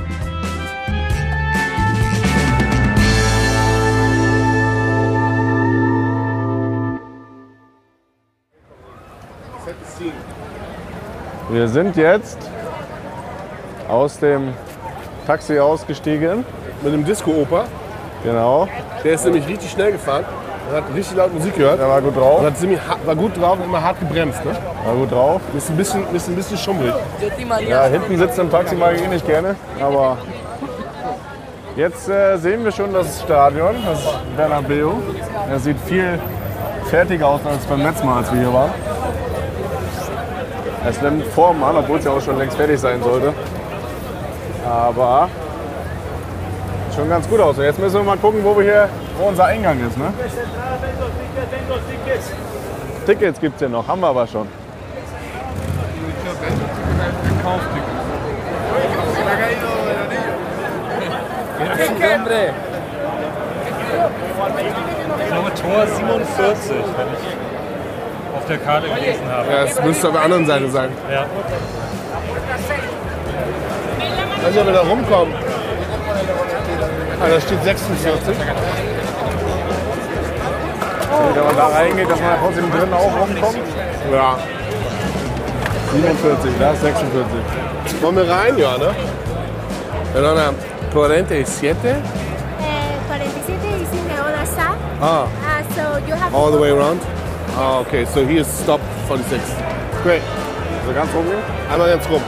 Wir sind jetzt aus dem Taxi ausgestiegen. Mit dem Disco-Oper. Genau. Der ist nämlich richtig schnell gefahren. Er hat richtig laut Musik gehört. Er war gut drauf. Und hat ziemlich, war gut drauf und immer hart gebremst. Ne? War gut drauf. Ist ein bisschen, ist ein bisschen schummelig. Ja, hinten sitzt im Taxi mag ich eh nicht gerne. Aber jetzt äh, sehen wir schon das Stadion, das Bernabeu. Er sieht viel fertiger aus als beim letzten Mal, als wir hier waren. Es nimmt Form an, obwohl es ja auch schon längst fertig sein sollte. Aber schon ganz gut aus. Und jetzt müssen wir mal gucken, wo wir hier wo unser Eingang ist, ne? Tickets gibt's ja noch, haben wir aber schon. Ich glaube Tor siebenundvierzig, wenn ich auf der Karte gelesen habe. Ja, es müsste auf der anderen Seite sein. Ja. Ich weiß nicht, ob wir da rumkommen. Ah, da steht sechsundvierzig. Wenn man da reingeht, dass man trotzdem drin auch rumkommt. Ja. siebenundvierzig, da ist sechsundvierzig. Wollen wir rein? Ja, ne? Perdona, forty-seven? Uh, forty-seven is in the other side. Ah, Uh, so you have all to the way go- around? Ah, okay, so here is stop forty-six. Great. Also ganz rumgehen? Einmal ganz rum.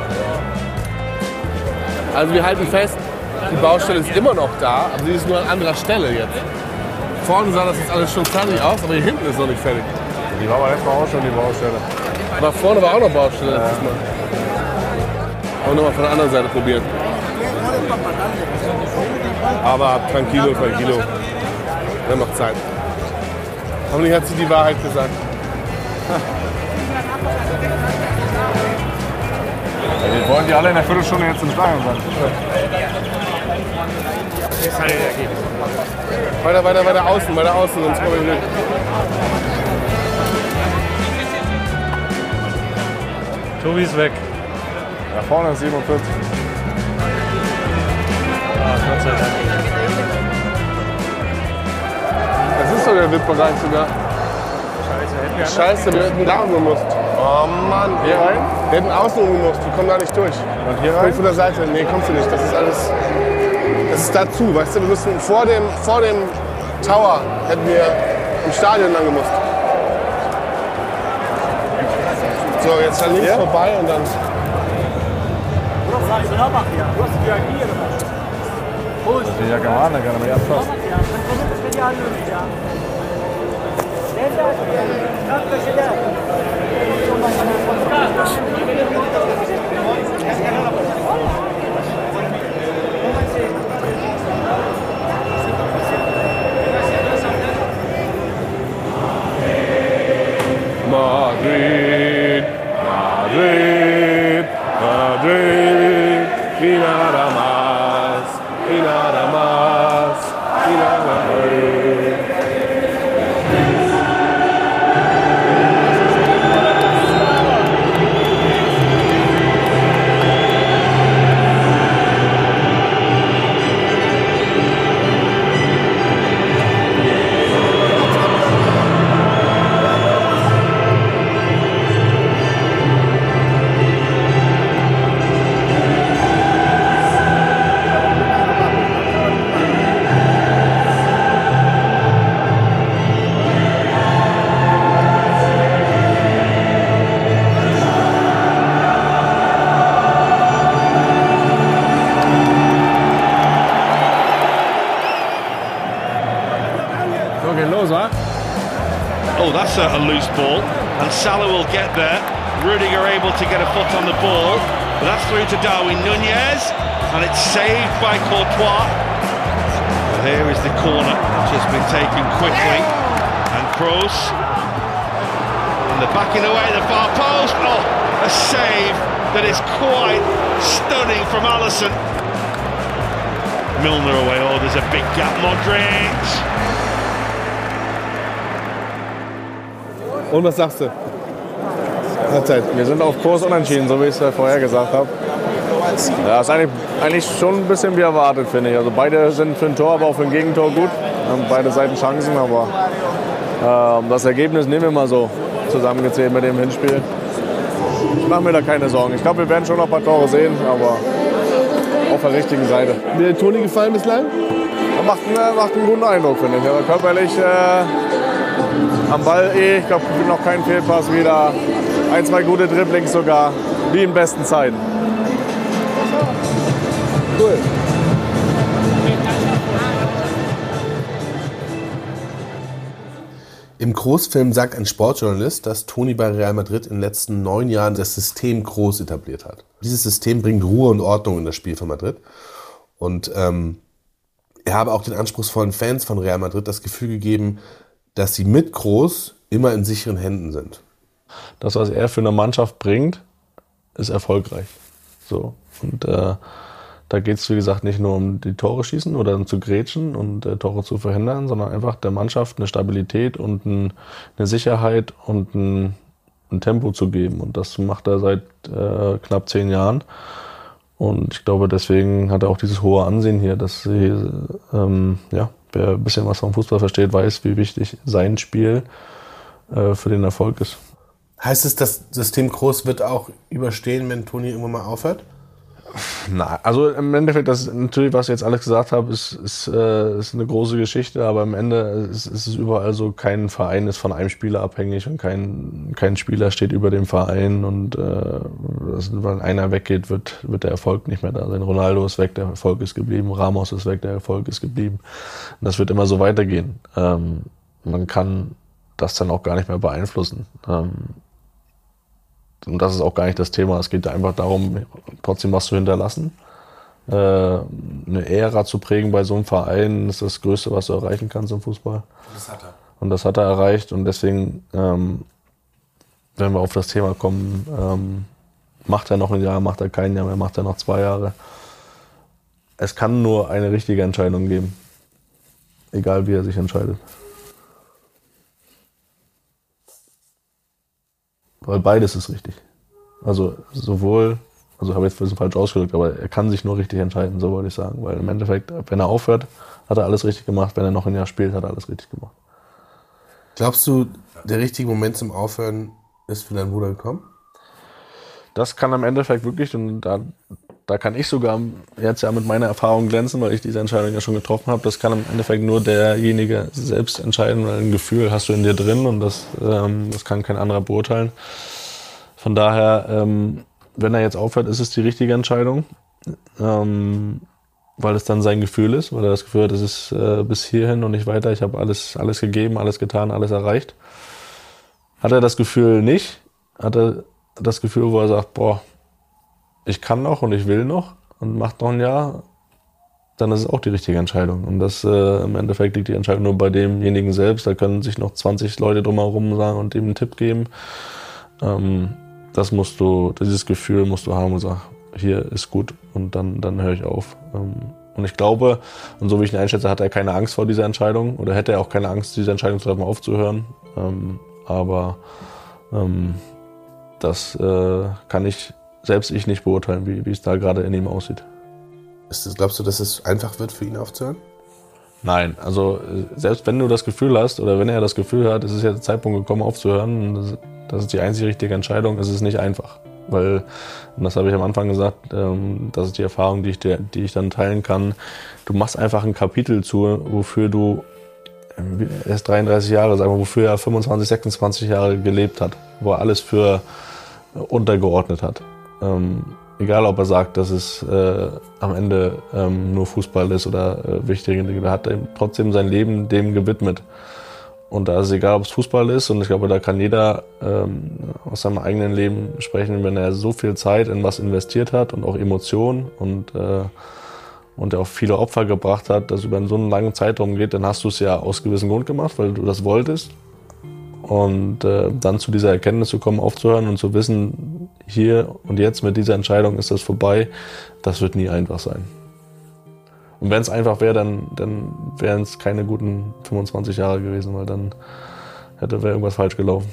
Also wir halten fest, die Baustelle ist immer noch da, aber sie ist nur an anderer Stelle jetzt. Vorne sah das jetzt alles schon fertig aus, aber hier hinten ist noch nicht fertig. Die war aber letztes Mal auch schon die Baustelle. Aber vorne war auch noch Baustelle letztes Mal. Auch nochmal von der anderen Seite probieren. Aber tranquilo, tranquilo. Wir haben noch Zeit. Hoffentlich hat sie die Wahrheit gesagt. Ja, wir wollen die alle in der Viertelstunde jetzt im Stadion sein. Weiter, weiter, weiter außen, weiter außen, sonst kommen wir nicht. Tobi ist weg. Da vorne ist siebenundvierzig. Ah, Gott sei Dank. Das ist doch der V I P-Bereich sogar. Scheiße, Scheiße, wir hätten da umgemusst. Oh Mann. Hier rein? Wir hätten außen umgemusst, wir kommen da nicht durch. Und hier Komm rein? von der Seite. Nee, kommst du nicht. Das ist alles. Das ist dazu, weißt du, wir müssen vor dem, vor dem Tower hätten wir im Stadion lang gemusst. So, jetzt dann links Hier? vorbei und dann. Die Jacke an, dann kann er mich abschossen. Madrid, Madrid, Madrid, y nada más, y nada más, y nada más. So, geht los, wa? Oh, that's a, a loose ball. And Salah will get there. Rudiger able to get a foot on the ball. But that's through to Darwin Nunez. And it's saved by Courtois. Well, here is the corner, which has been taken quickly. And Kroos. And they're backing away the far post. Oh, a save that is quite stunning from Alisson. Milner away. Oh, there's a big gap. Modric. Und was sagst du? Halbzeit. Wir sind auf Kurs unentschieden, so wie ich es ja vorher gesagt habe. Ja, ist eigentlich, eigentlich schon ein bisschen wie erwartet, finde ich. Also beide sind für ein Tor, aber auch für ein Gegentor gut. Haben beide Seiten Chancen, aber äh, das Ergebnis nehmen wir mal so zusammengezählt mit dem Hinspiel. Ich mache mir da keine Sorgen. Ich glaube, wir werden schon noch ein paar Tore sehen, aber auf der richtigen Seite. Hat dir der Toni gefallen bislang? Er macht, einen, macht einen guten Eindruck, finde ich. Aber körperlich äh, am Ball eh, ich glaube, noch kein Fehlpass wieder. Ein, zwei gute Dribblings sogar, wie in besten Zeiten. Cool. Im Großfilm sagt ein Sportjournalist, dass Toni bei Real Madrid in den letzten neun Jahren das System Groß etabliert hat. Dieses System bringt Ruhe und Ordnung in das Spiel von Madrid. Und ähm, er habe auch den anspruchsvollen Fans von Real Madrid das Gefühl gegeben, dass sie mit Kroos immer in sicheren Händen sind. Das, was er für eine Mannschaft bringt, ist erfolgreich. So. Und äh, da geht es, wie gesagt, nicht nur um die Tore schießen oder zu grätschen und äh, Tore zu verhindern, sondern einfach der Mannschaft eine Stabilität und ein, eine Sicherheit und ein, ein Tempo zu geben. Und das macht er seit äh, knapp zehn Jahren. Und ich glaube, deswegen hat er auch dieses hohe Ansehen hier, dass sie, ähm, ja, wer ein bisschen was vom Fußball versteht, weiß, wie wichtig sein Spiel äh, für den Erfolg ist. Heißt es, das System Kroos wird auch überstehen, wenn Toni irgendwann mal aufhört? Na, also im Endeffekt, das natürlich, was ich jetzt alles gesagt habe, ist, ist, äh, ist eine große Geschichte, aber am Ende ist, ist es überall so, kein Verein ist von einem Spieler abhängig und kein, kein Spieler steht über dem Verein und äh, das, wenn einer weggeht, wird, wird der Erfolg nicht mehr da sein. Ronaldo ist weg, der Erfolg ist geblieben, Ramos ist weg, der Erfolg ist geblieben. Und das wird immer so weitergehen. Ähm, man kann das dann auch gar nicht mehr beeinflussen. Ähm, Und das ist auch gar nicht das Thema. Es geht einfach darum, trotzdem was zu hinterlassen. Äh, eine Ära zu prägen bei so einem Verein ist das Größte, was du erreichen kannst im Fußball. Das hat er. Und das hat er erreicht. Und deswegen, ähm, wenn wir auf das Thema kommen, ähm, macht er noch ein Jahr, macht er kein Jahr mehr, macht er noch zwei Jahre. Es kann nur eine richtige Entscheidung geben. Egal wie er sich entscheidet. Weil beides ist richtig. Also sowohl, also habe ich jetzt ein bisschen falsch ausgedrückt, aber er kann sich nur richtig entscheiden, so wollte ich sagen. Weil im Endeffekt, wenn er aufhört, hat er alles richtig gemacht. Wenn er noch ein Jahr spielt, hat er alles richtig gemacht. Glaubst du, der richtige Moment zum Aufhören ist für deinen Bruder gekommen? Das kann im Endeffekt wirklich, und da, da kann ich sogar jetzt ja mit meiner Erfahrung glänzen, weil ich diese Entscheidung ja schon getroffen habe. Das kann im Endeffekt nur derjenige selbst entscheiden, weil ein Gefühl hast du in dir drin und das, ähm, das kann kein anderer beurteilen. Von daher, ähm, wenn er jetzt aufhört, ist es die richtige Entscheidung, ähm, weil es dann sein Gefühl ist, weil er das Gefühl hat, es ist äh, bis hierhin und nicht weiter. Ich habe alles, alles gegeben, alles getan, alles erreicht. Hat er das Gefühl nicht, hat er das Gefühl, wo er sagt, boah, ich kann noch und ich will noch und macht noch ein Jahr, dann ist es auch die richtige Entscheidung. Und das äh, im Endeffekt liegt die Entscheidung nur bei demjenigen selbst. Da können sich noch zwanzig Leute drumherum sagen und ihm einen Tipp geben. Ähm, das musst du, dieses Gefühl musst du haben und sagen, hier ist gut und dann, dann höre ich auf. Ähm, und ich glaube, und so wie ich ihn einschätze, hat er keine Angst vor dieser Entscheidung oder hätte er auch keine Angst, diese Entscheidung zu treffen, aufzuhören. Ähm, aber ähm, das äh, kann ich, selbst ich nicht beurteilen, wie, wie es da gerade in ihm aussieht. Ist das, glaubst du, dass es einfach wird für ihn aufzuhören? Nein, also selbst wenn du das Gefühl hast oder wenn er das Gefühl hat, es ist jetzt der Zeitpunkt gekommen aufzuhören, das, das ist die einzige richtige Entscheidung, es ist nicht einfach. Weil, und das habe ich am Anfang gesagt, ähm, das ist die Erfahrung, die ich, dir, die ich dann teilen kann, du machst einfach ein Kapitel zu, wofür du, er ist dreiunddreißig Jahre, sagen wir, wofür er fünfundzwanzig, sechsundzwanzig Jahre gelebt hat, wo er alles für untergeordnet hat. Ähm, egal, ob er sagt, dass es äh, am Ende ähm, nur Fußball ist oder äh, wichtige Dinge, er hat trotzdem sein Leben dem gewidmet. Und da ist es egal, ob es Fußball ist, und ich glaube, da kann jeder ähm, aus seinem eigenen Leben sprechen, wenn er so viel Zeit in was investiert hat und auch Emotionen und, äh, und er auch viele Opfer gebracht hat, dass über so einen langen Zeitraum geht, dann hast du es ja aus gewissem Grund gemacht, weil du das wolltest. Und äh, dann zu dieser Erkenntnis zu kommen, aufzuhören und zu wissen, hier und jetzt mit dieser Entscheidung ist das vorbei, das wird nie einfach sein. Und wenn es einfach wäre, dann, dann wären es keine guten fünfundzwanzig Jahre gewesen, weil dann hätte wäre irgendwas falsch gelaufen.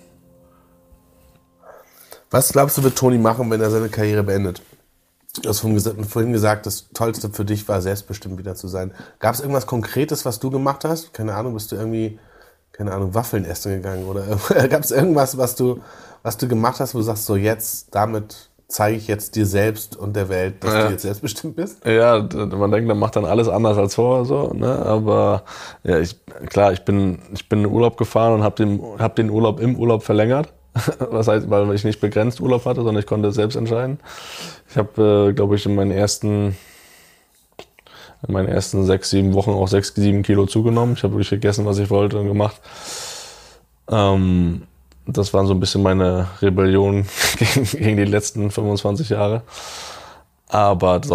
Was glaubst du, wird Toni machen, wenn er seine Karriere beendet? Du hast vorhin gesagt, das Tollste für dich war, selbstbestimmt wieder zu sein. Gab es irgendwas Konkretes, was du gemacht hast? Keine Ahnung, bist du irgendwie, keine Ahnung, Waffeln essen gegangen? Oder gab es irgendwas, was du, was du gemacht hast, wo du sagst, so jetzt, damit zeige ich jetzt dir selbst und der Welt, dass ja. du jetzt selbstbestimmt bist? Ja, man denkt, man macht dann alles anders als vorher, so, ne? Aber ja, ich, klar, ich bin, ich bin in den Urlaub gefahren und habe den, hab den Urlaub im Urlaub verlängert. Was heißt, weil ich nicht begrenzt Urlaub hatte, sondern ich konnte es selbst entscheiden. Ich habe, äh, glaube ich, in meinen ersten, in meinen ersten sechs, sieben Wochen auch sechs, sieben Kilo zugenommen. Ich habe wirklich gegessen, was ich wollte und gemacht. Ähm, das war so ein bisschen meine Rebellion gegen, gegen die letzten fünfundzwanzig Jahre. Aber sonst,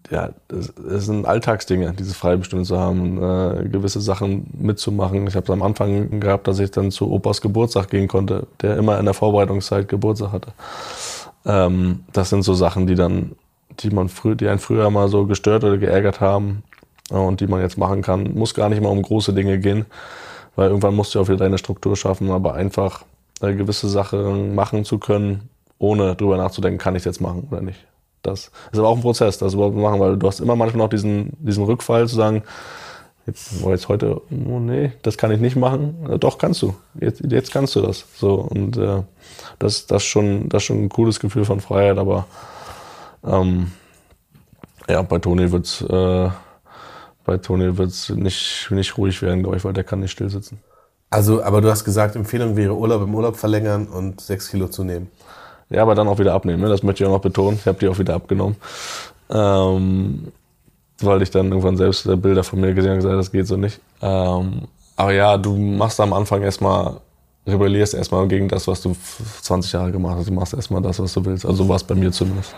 ja, das, das sind Alltagsdinge, diese Freibestimmung zu haben, äh, gewisse Sachen mitzumachen. Ich habe es am Anfang gehabt, dass ich dann zu Opas Geburtstag gehen konnte, der immer in der Vorbereitungszeit Geburtstag hatte. Ähm, das sind so Sachen, die dann, die man früh, die einen früher mal so gestört oder geärgert haben äh, und die man jetzt machen kann. Muss gar nicht mal um große Dinge gehen, weil irgendwann musst du auch wieder deine Struktur schaffen, aber einfach äh, gewisse Sachen machen zu können, ohne drüber nachzudenken, kann ich es jetzt machen oder nicht. Das ist aber auch ein Prozess, das überhaupt zu machen, weil du hast immer manchmal noch diesen, diesen Rückfall zu sagen, jetzt, oh, jetzt heute, oh nee, das kann ich nicht machen. Ja, doch, kannst du. Jetzt, jetzt kannst du das. So, und äh, das, das, schon, das ist schon ein cooles Gefühl von Freiheit, aber ähm, ja, bei Toni wird's äh, bei Toni wird's nicht, nicht ruhig werden, glaube ich, weil der kann nicht still sitzen. Also, aber du hast gesagt, Empfehlung wäre Urlaub im Urlaub verlängern und sechs Kilo zunehmen. Ja, aber dann auch wieder abnehmen, ne? Das möchte ich auch noch betonen. Ich habe die auch wieder abgenommen. Ähm, weil ich dann irgendwann selbst Bilder von mir gesehen habe und gesagt, das geht so nicht. Ähm, aber ja, du machst am Anfang erstmal, rebellierst erstmal gegen das, was du zwanzig Jahre gemacht hast. Du machst erstmal das, was du willst. Also so war es bei mir zumindest.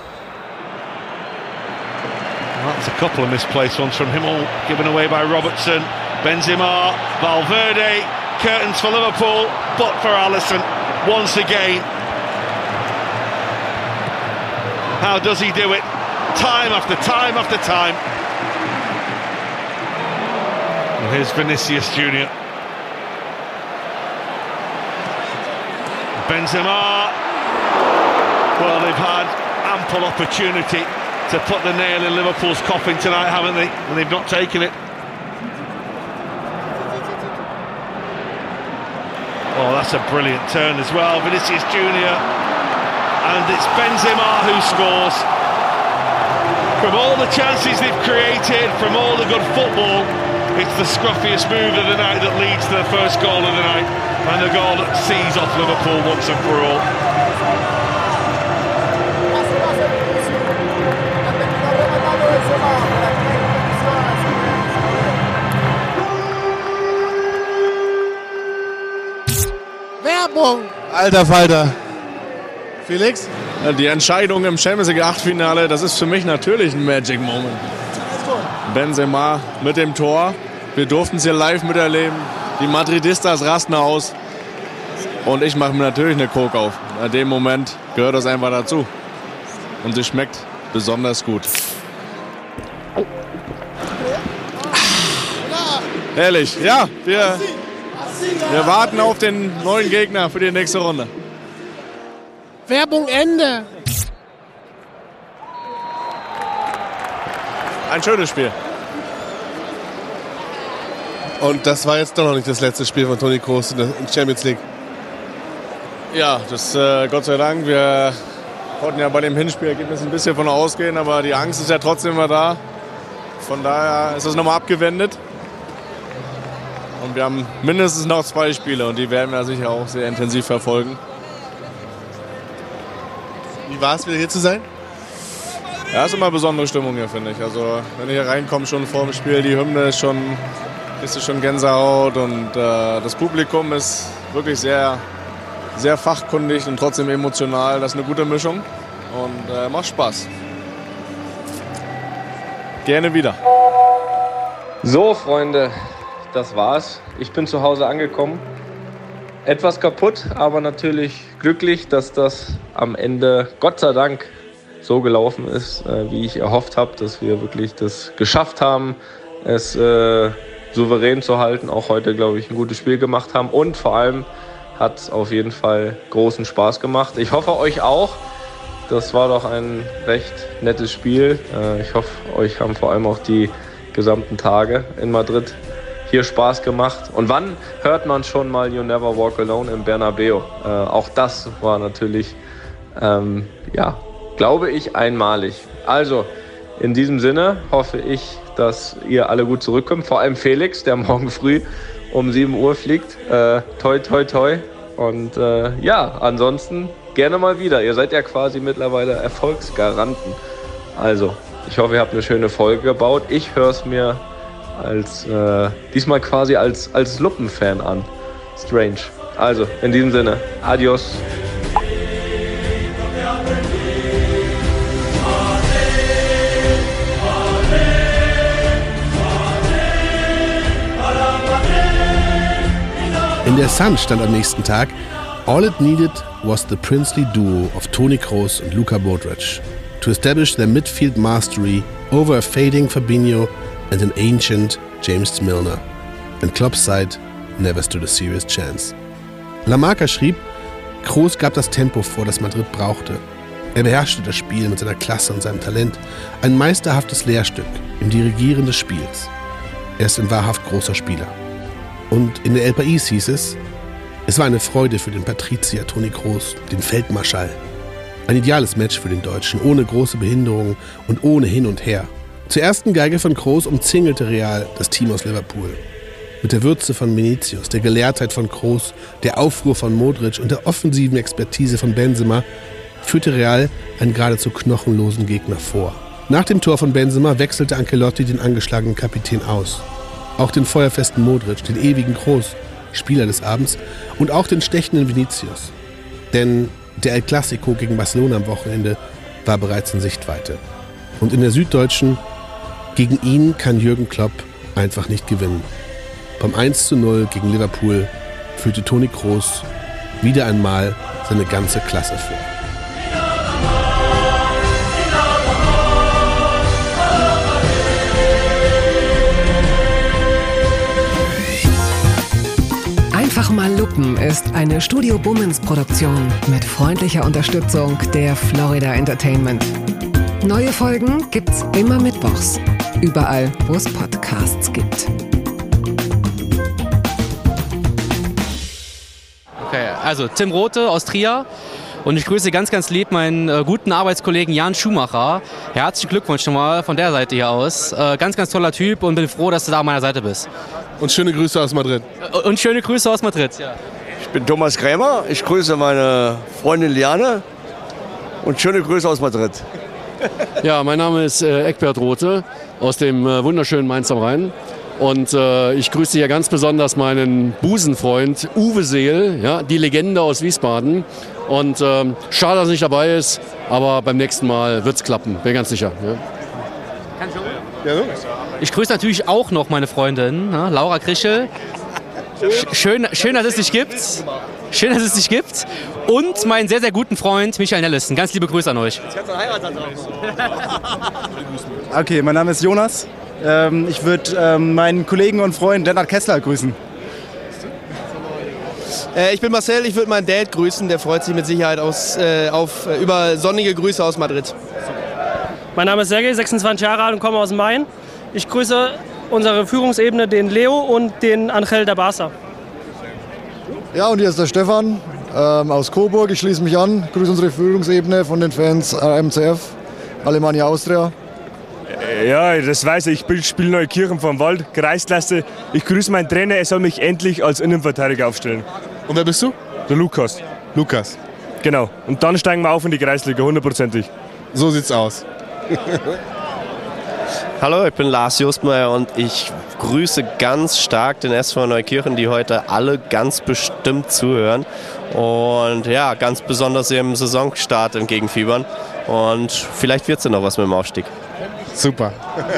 That's a couple of misplaced ones from him, all given away by Robertson. Benzema, Valverde, curtains for Liverpool, but for Alisson once again. How does he do it? Time after time after time. And here's Vinicius Junior Benzema. Well, they've had ample opportunity to put the nail in Liverpool's coffin tonight, haven't they? And they've not taken it. Oh, that's a brilliant turn as well. Vinicius Junior And it's Benzema who scores. From all the chances they've created, from all the good football, it's the scruffiest move of the night that leads to the first goal of the night. And the goal that sees off Liverpool once and for all. Werbung! Alter Falter. Felix? Die Entscheidung im Champions League Achtelfinale, das ist für mich natürlich ein Magic Moment. Benzema mit dem Tor. Wir durften es hier live miterleben. Die Madridistas rasten aus. Und ich mache mir natürlich eine Coke auf. In dem Moment gehört das einfach dazu. Und sie schmeckt besonders gut. Herrlich. Ja, wir, wir warten auf den neuen Gegner für die nächste Runde. Werbung Ende. Ein schönes Spiel. Und das war jetzt doch noch nicht das letzte Spiel von Toni Kroos in der Champions League. Ja, das äh, Gott sei Dank. Wir konnten ja bei dem Hinspielergebnis ein bisschen von ausgehen, aber die Angst ist ja trotzdem immer da. Von daher ist es nochmal abgewendet. Und wir haben mindestens noch zwei Spiele und die werden wir sicher auch sehr intensiv verfolgen. Wie war es, wieder hier zu sein? Ja, ist immer eine besondere Stimmung hier, finde ich. Also, wenn ich hier reinkomme, schon vor dem Spiel, die Hymne ist schon, ist schon Gänsehaut und äh, das Publikum ist wirklich sehr, sehr fachkundig und trotzdem emotional. Das ist eine gute Mischung und äh, macht Spaß. Gerne wieder. So, Freunde, das war's. Ich bin zu Hause angekommen. Etwas kaputt, aber natürlich glücklich, dass das am Ende, Gott sei Dank, so gelaufen ist, äh, wie ich erhofft habe, dass wir wirklich das geschafft haben, es äh, souverän zu halten. Auch heute, glaube ich, ein gutes Spiel gemacht haben und vor allem hat es auf jeden Fall großen Spaß gemacht. Ich hoffe, euch auch. Das war doch ein recht nettes Spiel. Äh, ich hoffe, euch haben vor allem auch die gesamten Tage in Madrid hier Spaß gemacht. Und wann hört man schon mal You Never Walk Alone im Bernabeu? Äh, auch das war natürlich, ähm, ja, glaube ich, einmalig. Also, in diesem Sinne hoffe ich, dass ihr alle gut zurückkommt. Vor allem Felix, der morgen früh um sieben Uhr fliegt. Äh, toi, toi, toi. Und äh, ja, ansonsten gerne mal wieder. Ihr seid ja quasi mittlerweile Erfolgsgaranten. Also, ich hoffe, ihr habt eine schöne Folge gebaut. Ich höre es mir als äh, diesmal quasi als, als Luppen-Fan an. Strange. Also, in diesem Sinne, adios. In der Sun stand am nächsten Tag: All it needed was the princely duo of Toni Kroos und Luka Modric to establish their midfield mastery over a fading Fabinho and an ancient James Milner. And Klopp's side never stood a serious chance. La Marca schrieb, Kroos gab das Tempo vor, das Madrid brauchte. Er beherrschte das Spiel mit seiner Klasse und seinem Talent. Ein meisterhaftes Lehrstück im Dirigieren des Spiels. Er ist ein wahrhaft großer Spieler. Und in der El País hieß es, es war eine Freude für den Patrizier Toni Kroos, den Feldmarschall. Ein ideales Match für den Deutschen, ohne große Behinderungen und ohne Hin und Her. Zur ersten Geige von Kroos umzingelte Real das Team aus Liverpool. Mit der Würze von Vinicius, der Gelehrtheit von Kroos, der Aufruhr von Modric und der offensiven Expertise von Benzema führte Real einen geradezu knochenlosen Gegner vor. Nach dem Tor von Benzema wechselte Ancelotti den angeschlagenen Kapitän aus. Auch den feuerfesten Modric, den ewigen Kroos, Spieler des Abends, und auch den stechenden Vinicius. Denn der El Clasico gegen Barcelona am Wochenende war bereits in Sichtweite. Und in der Süddeutschen, gegen ihn kann Jürgen Klopp einfach nicht gewinnen. Beim eins zu null gegen Liverpool führte Toni Kroos wieder einmal seine ganze Klasse vor. Einfach mal lupen ist eine Studio Bummens Produktion mit freundlicher Unterstützung der Florida Entertainment. Neue Folgen gibt's immer mittwochs, überall, wo es Podcasts gibt. Okay, also Tim Rothe aus Trier und ich grüße ganz, ganz lieb meinen äh, guten Arbeitskollegen Jan Schumacher. Herzlichen Glückwunsch nochmal von der Seite hier aus. Äh, ganz, ganz toller Typ und bin froh, dass du da an meiner Seite bist. Und schöne Grüße aus Madrid. Äh, und schöne Grüße aus Madrid, ja. Ich bin Thomas Krämer, ich grüße meine Freundin Liane und schöne Grüße aus Madrid. Ja, mein Name ist äh, Eckbert Rothe aus dem äh, wunderschönen Mainz am Rhein. Und äh, ich grüße hier ganz besonders meinen Busenfreund Uwe Seel, ja, die Legende aus Wiesbaden. Und ähm, schade, dass er nicht dabei ist, aber beim nächsten Mal wird es klappen, bin ganz sicher. Ja. Ich grüße natürlich auch noch meine Freundin, ne, Laura Krischel. Schön, schön, dass es dich gibt. Schön, dass es dich gibt. Und meinen sehr, sehr guten Freund Michael Nellissen. Ganz liebe Grüße an euch. Okay, mein Name ist Jonas. Ähm, ich würde ähm, meinen Kollegen und Freund Lennart Kessler grüßen. Äh, ich bin Marcel, ich würde meinen Dad grüßen. Der freut sich mit Sicherheit aus, äh, auf, äh, über sonnige Grüße aus Madrid. Mein Name ist Sergej, sechsundzwanzig Jahre alt und komme aus Main. Ich grüße unsere Führungsebene, den Leo und den Angel der Barca. Ja, und hier ist der Stefan ähm, aus Coburg. Ich schließe mich an. Grüße unsere Führungsebene von den Fans äh, M C F, Alemannia Austria. Ja, das weiß ich. Ich spiele Neukirchen vom Wald, Kreisklasse. Ich grüße meinen Trainer, er soll mich endlich als Innenverteidiger aufstellen. Und wer bist du? Der Lukas. Lukas. Genau. Und dann steigen wir auf in die Kreisliga, hundertprozentig. So sieht's aus. Hallo, ich bin Lars Justmeier und ich grüße ganz stark den S V Neukirchen, die heute alle ganz bestimmt zuhören und ja, ganz besonders ihrem Saisonstart entgegenfiebern. Und vielleicht wird es ja noch was mit dem Aufstieg. Super.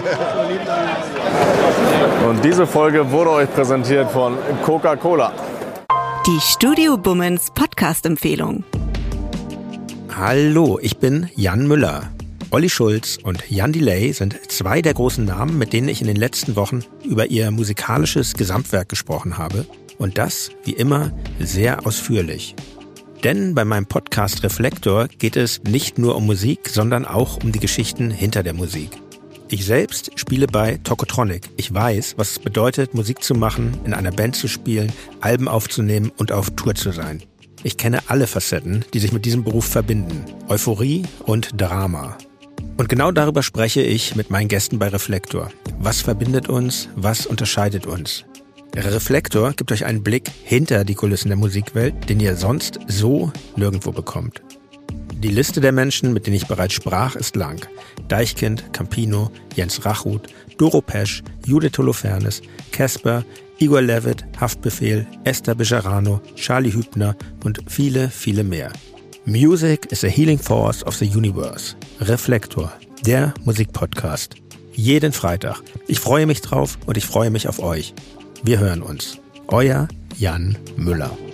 Und diese Folge wurde euch präsentiert von Coca-Cola. Die Studio Bummens Podcast-Empfehlung. Hallo, ich bin Jan Müller. Olli Schulz und Jan Delay sind zwei der großen Namen, mit denen ich in den letzten Wochen über ihr musikalisches Gesamtwerk gesprochen habe. Und das, wie immer, sehr ausführlich. Denn bei meinem Podcast Reflektor geht es nicht nur um Musik, sondern auch um die Geschichten hinter der Musik. Ich selbst spiele bei Tokotronic. Ich weiß, was es bedeutet, Musik zu machen, in einer Band zu spielen, Alben aufzunehmen und auf Tour zu sein. Ich kenne alle Facetten, die sich mit diesem Beruf verbinden. Euphorie und Drama. Und genau darüber spreche ich mit meinen Gästen bei Reflektor. Was verbindet uns? Was unterscheidet uns? Der Reflektor gibt euch einen Blick hinter die Kulissen der Musikwelt, den ihr sonst so nirgendwo bekommt. Die Liste der Menschen, mit denen ich bereits sprach, ist lang. Deichkind, Campino, Jens Rachut, Doro Pesch, Judith Holofernes, Casper, Igor Levit, Haftbefehl, Esther Bejarano, Charlie Hübner und viele, viele mehr. Music is a healing force of the universe. Reflektor, der Musikpodcast. Jeden Freitag. Ich freue mich drauf und ich freue mich auf euch. Wir hören uns. Euer Jan Müller.